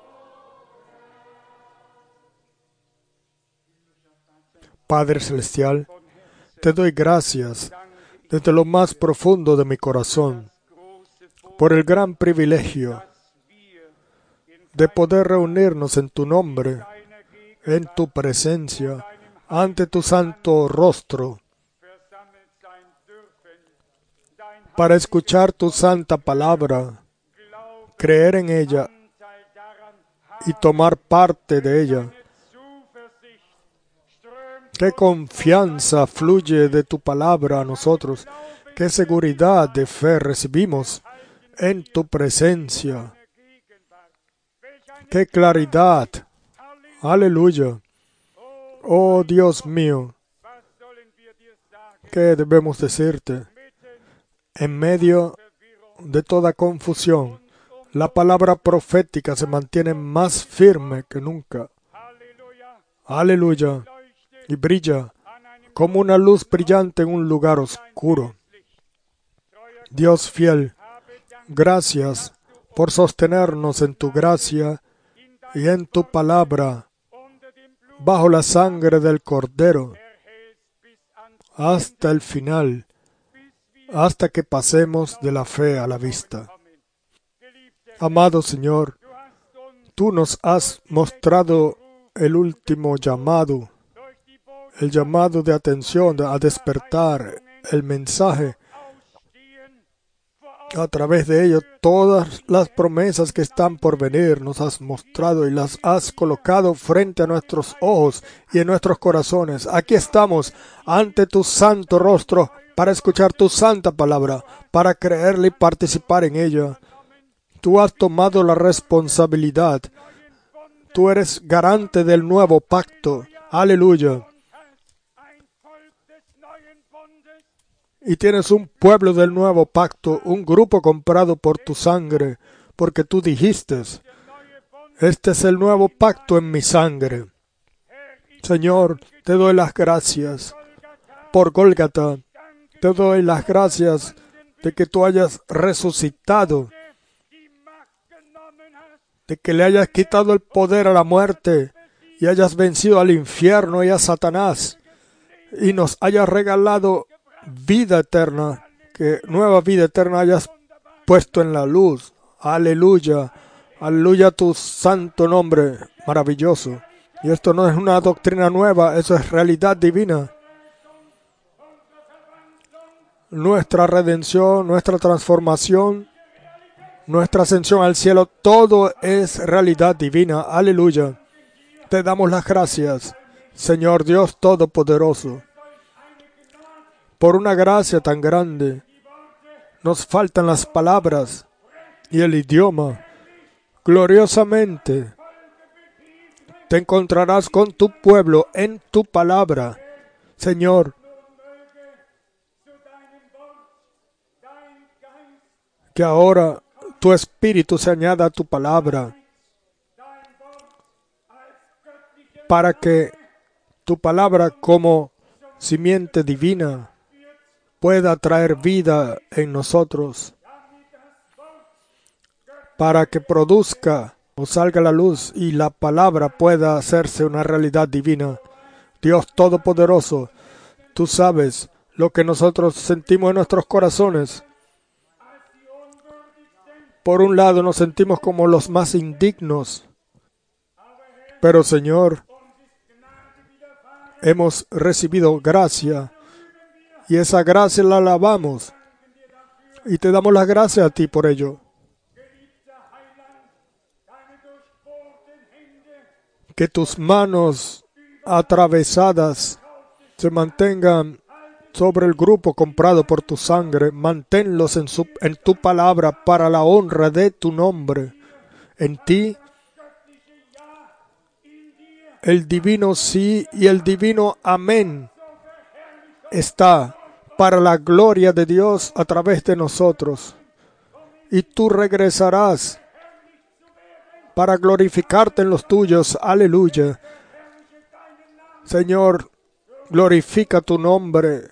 Padre Celestial, te doy gracias desde lo más profundo de mi corazón por el gran privilegio de poder reunirnos en tu nombre, en tu presencia, ante tu santo rostro, para escuchar tu santa palabra, creer en ella y tomar parte de ella. Qué confianza fluye de tu palabra a nosotros, qué seguridad de fe recibimos en tu presencia, qué claridad. Aleluya. Oh Dios mío, ¿qué debemos decirte? En medio de toda confusión, la palabra profética se mantiene más firme que nunca. Aleluya. Y brilla como una luz brillante en un lugar oscuro. Dios fiel, gracias por sostenernos en tu gracia y en tu palabra, bajo la sangre del Cordero, hasta el final, hasta que pasemos de la fe a la vista. Amado Señor, tú nos has mostrado el último llamado, el llamado de atención, a despertar, el mensaje A través de ello, todas las promesas que están por venir nos has mostrado y las has colocado frente a nuestros ojos y en nuestros corazones. Aquí estamos ante tu santo rostro para escuchar tu santa palabra, para creerla y participar en ella. Tú has tomado la responsabilidad. Tú eres garante del nuevo pacto. Aleluya. Y tienes un pueblo del nuevo pacto, un grupo comprado por tu sangre, porque tú dijiste, este es el nuevo pacto en mi sangre. Señor, te doy las gracias por Gólgata. Te doy las gracias de que tú hayas resucitado, de que le hayas quitado el poder a la muerte y hayas vencido al infierno y a Satanás y nos hayas regalado vida eterna, que nueva vida eterna hayas puesto en la luz. Aleluya, aleluya a tu santo nombre maravilloso. Y esto no es una doctrina nueva, eso es realidad divina. Nuestra redención, nuestra transformación, nuestra ascensión al cielo, todo es realidad divina. Aleluya. Te damos las gracias, Señor Dios Todopoderoso, por una gracia tan grande. Nos faltan las palabras y el idioma. Gloriosamente te encontrarás con tu pueblo en tu palabra. Señor, que ahora tu espíritu se añada a tu palabra, para que tu palabra como simiente divina pueda traer vida en nosotros, para que produzca o salga a la luz y la palabra pueda hacerse una realidad divina. Dios Todopoderoso, tú sabes lo que nosotros sentimos en nuestros corazones. Por un lado nos sentimos como los más indignos, pero Señor, hemos recibido gracia y esa gracia la alabamos y te damos las gracias a ti por ello. Que tus manos atravesadas se mantengan sobre el grupo comprado por tu sangre. Manténlos en, su, en tu palabra para la honra de tu nombre. En ti, el divino sí y el divino amén está para la gloria de Dios a través de nosotros. Y tú regresarás para glorificarte en los tuyos. Aleluya. Señor, glorifica tu nombre.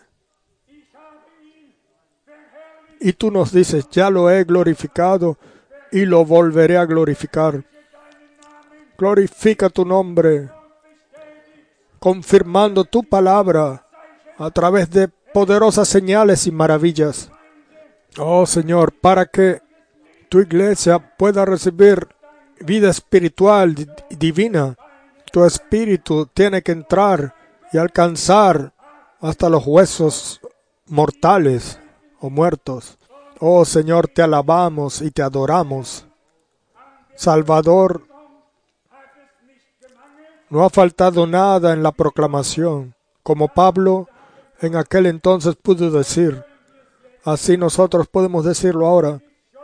Y tú nos dices, ya lo he glorificado y lo volveré a glorificar. Glorifica tu nombre, confirmando tu palabra a través de poderosas señales y maravillas. Oh Señor, para que tu iglesia pueda recibir vida espiritual divina, tu espíritu tiene que entrar y alcanzar hasta los huesos mortales o muertos. Oh Señor, te alabamos y te adoramos. Salvador, no ha faltado nada en la proclamación, como Pablo en aquel entonces pudo decir. Así nosotros podemos decirlo ahora,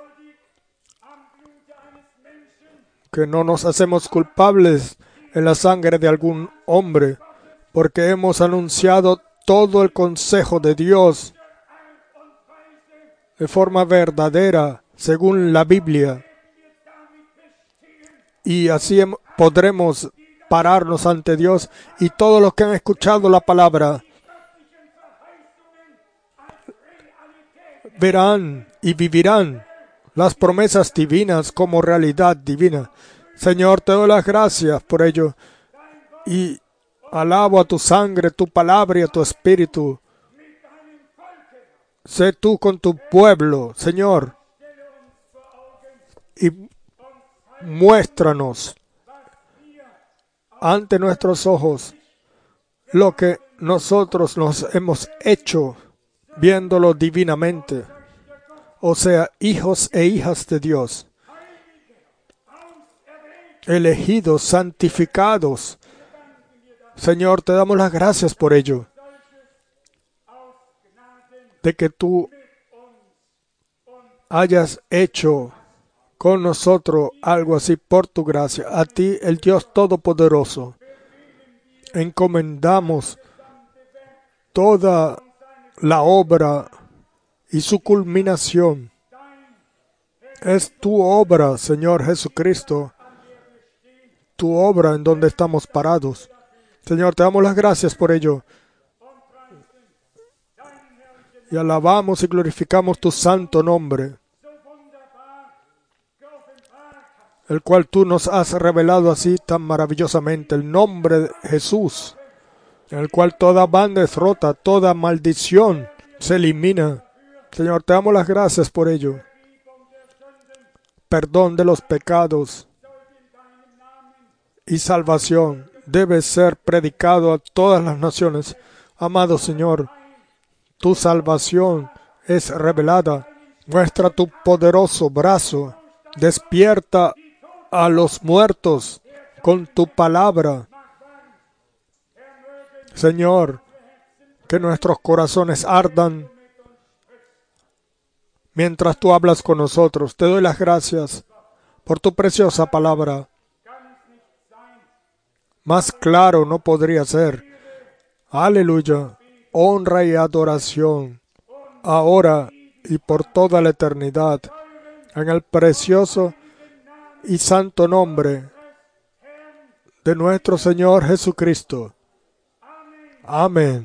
que no nos hacemos culpables en la sangre de algún hombre, porque hemos anunciado todo el consejo de Dios de forma verdadera, según la Biblia. Y así podremos pararnos ante Dios y todos los que han escuchado la palabra verán y vivirán las promesas divinas como realidad divina. Señor, te doy las gracias por ello y alabo a tu sangre, tu palabra y a tu espíritu. Sé tú con tu pueblo, Señor, y muéstranos ante nuestros ojos lo que nosotros nos hemos hecho viéndolo divinamente. o sea, hijos e hijas de Dios, elegidos, santificados. Señor, te damos las gracias por ello, de que tú hayas hecho con nosotros algo así por tu gracia. A ti, el Dios Todopoderoso, encomendamos toda la obra y su culminación. Es tu obra, Señor Jesucristo, tu obra en donde estamos parados. Señor, te damos las gracias por ello. Y alabamos y glorificamos tu santo nombre, el cual tú nos has revelado así tan maravillosamente, el nombre de Jesús, en el cual toda banda es rota, toda maldición se elimina. Señor, te damos las gracias por ello. Perdón de los pecados y salvación debe ser predicado a todas las naciones. Amado Señor, tu salvación es revelada. Muestra tu poderoso brazo. Despierta a los muertos con tu palabra. Señor, que nuestros corazones ardan mientras tú hablas con nosotros. Te doy las gracias por tu preciosa palabra. Más claro no podría ser. Aleluya. Honra y adoración, ahora y por toda la eternidad, en el precioso y santo nombre de nuestro Señor Jesucristo. Amén.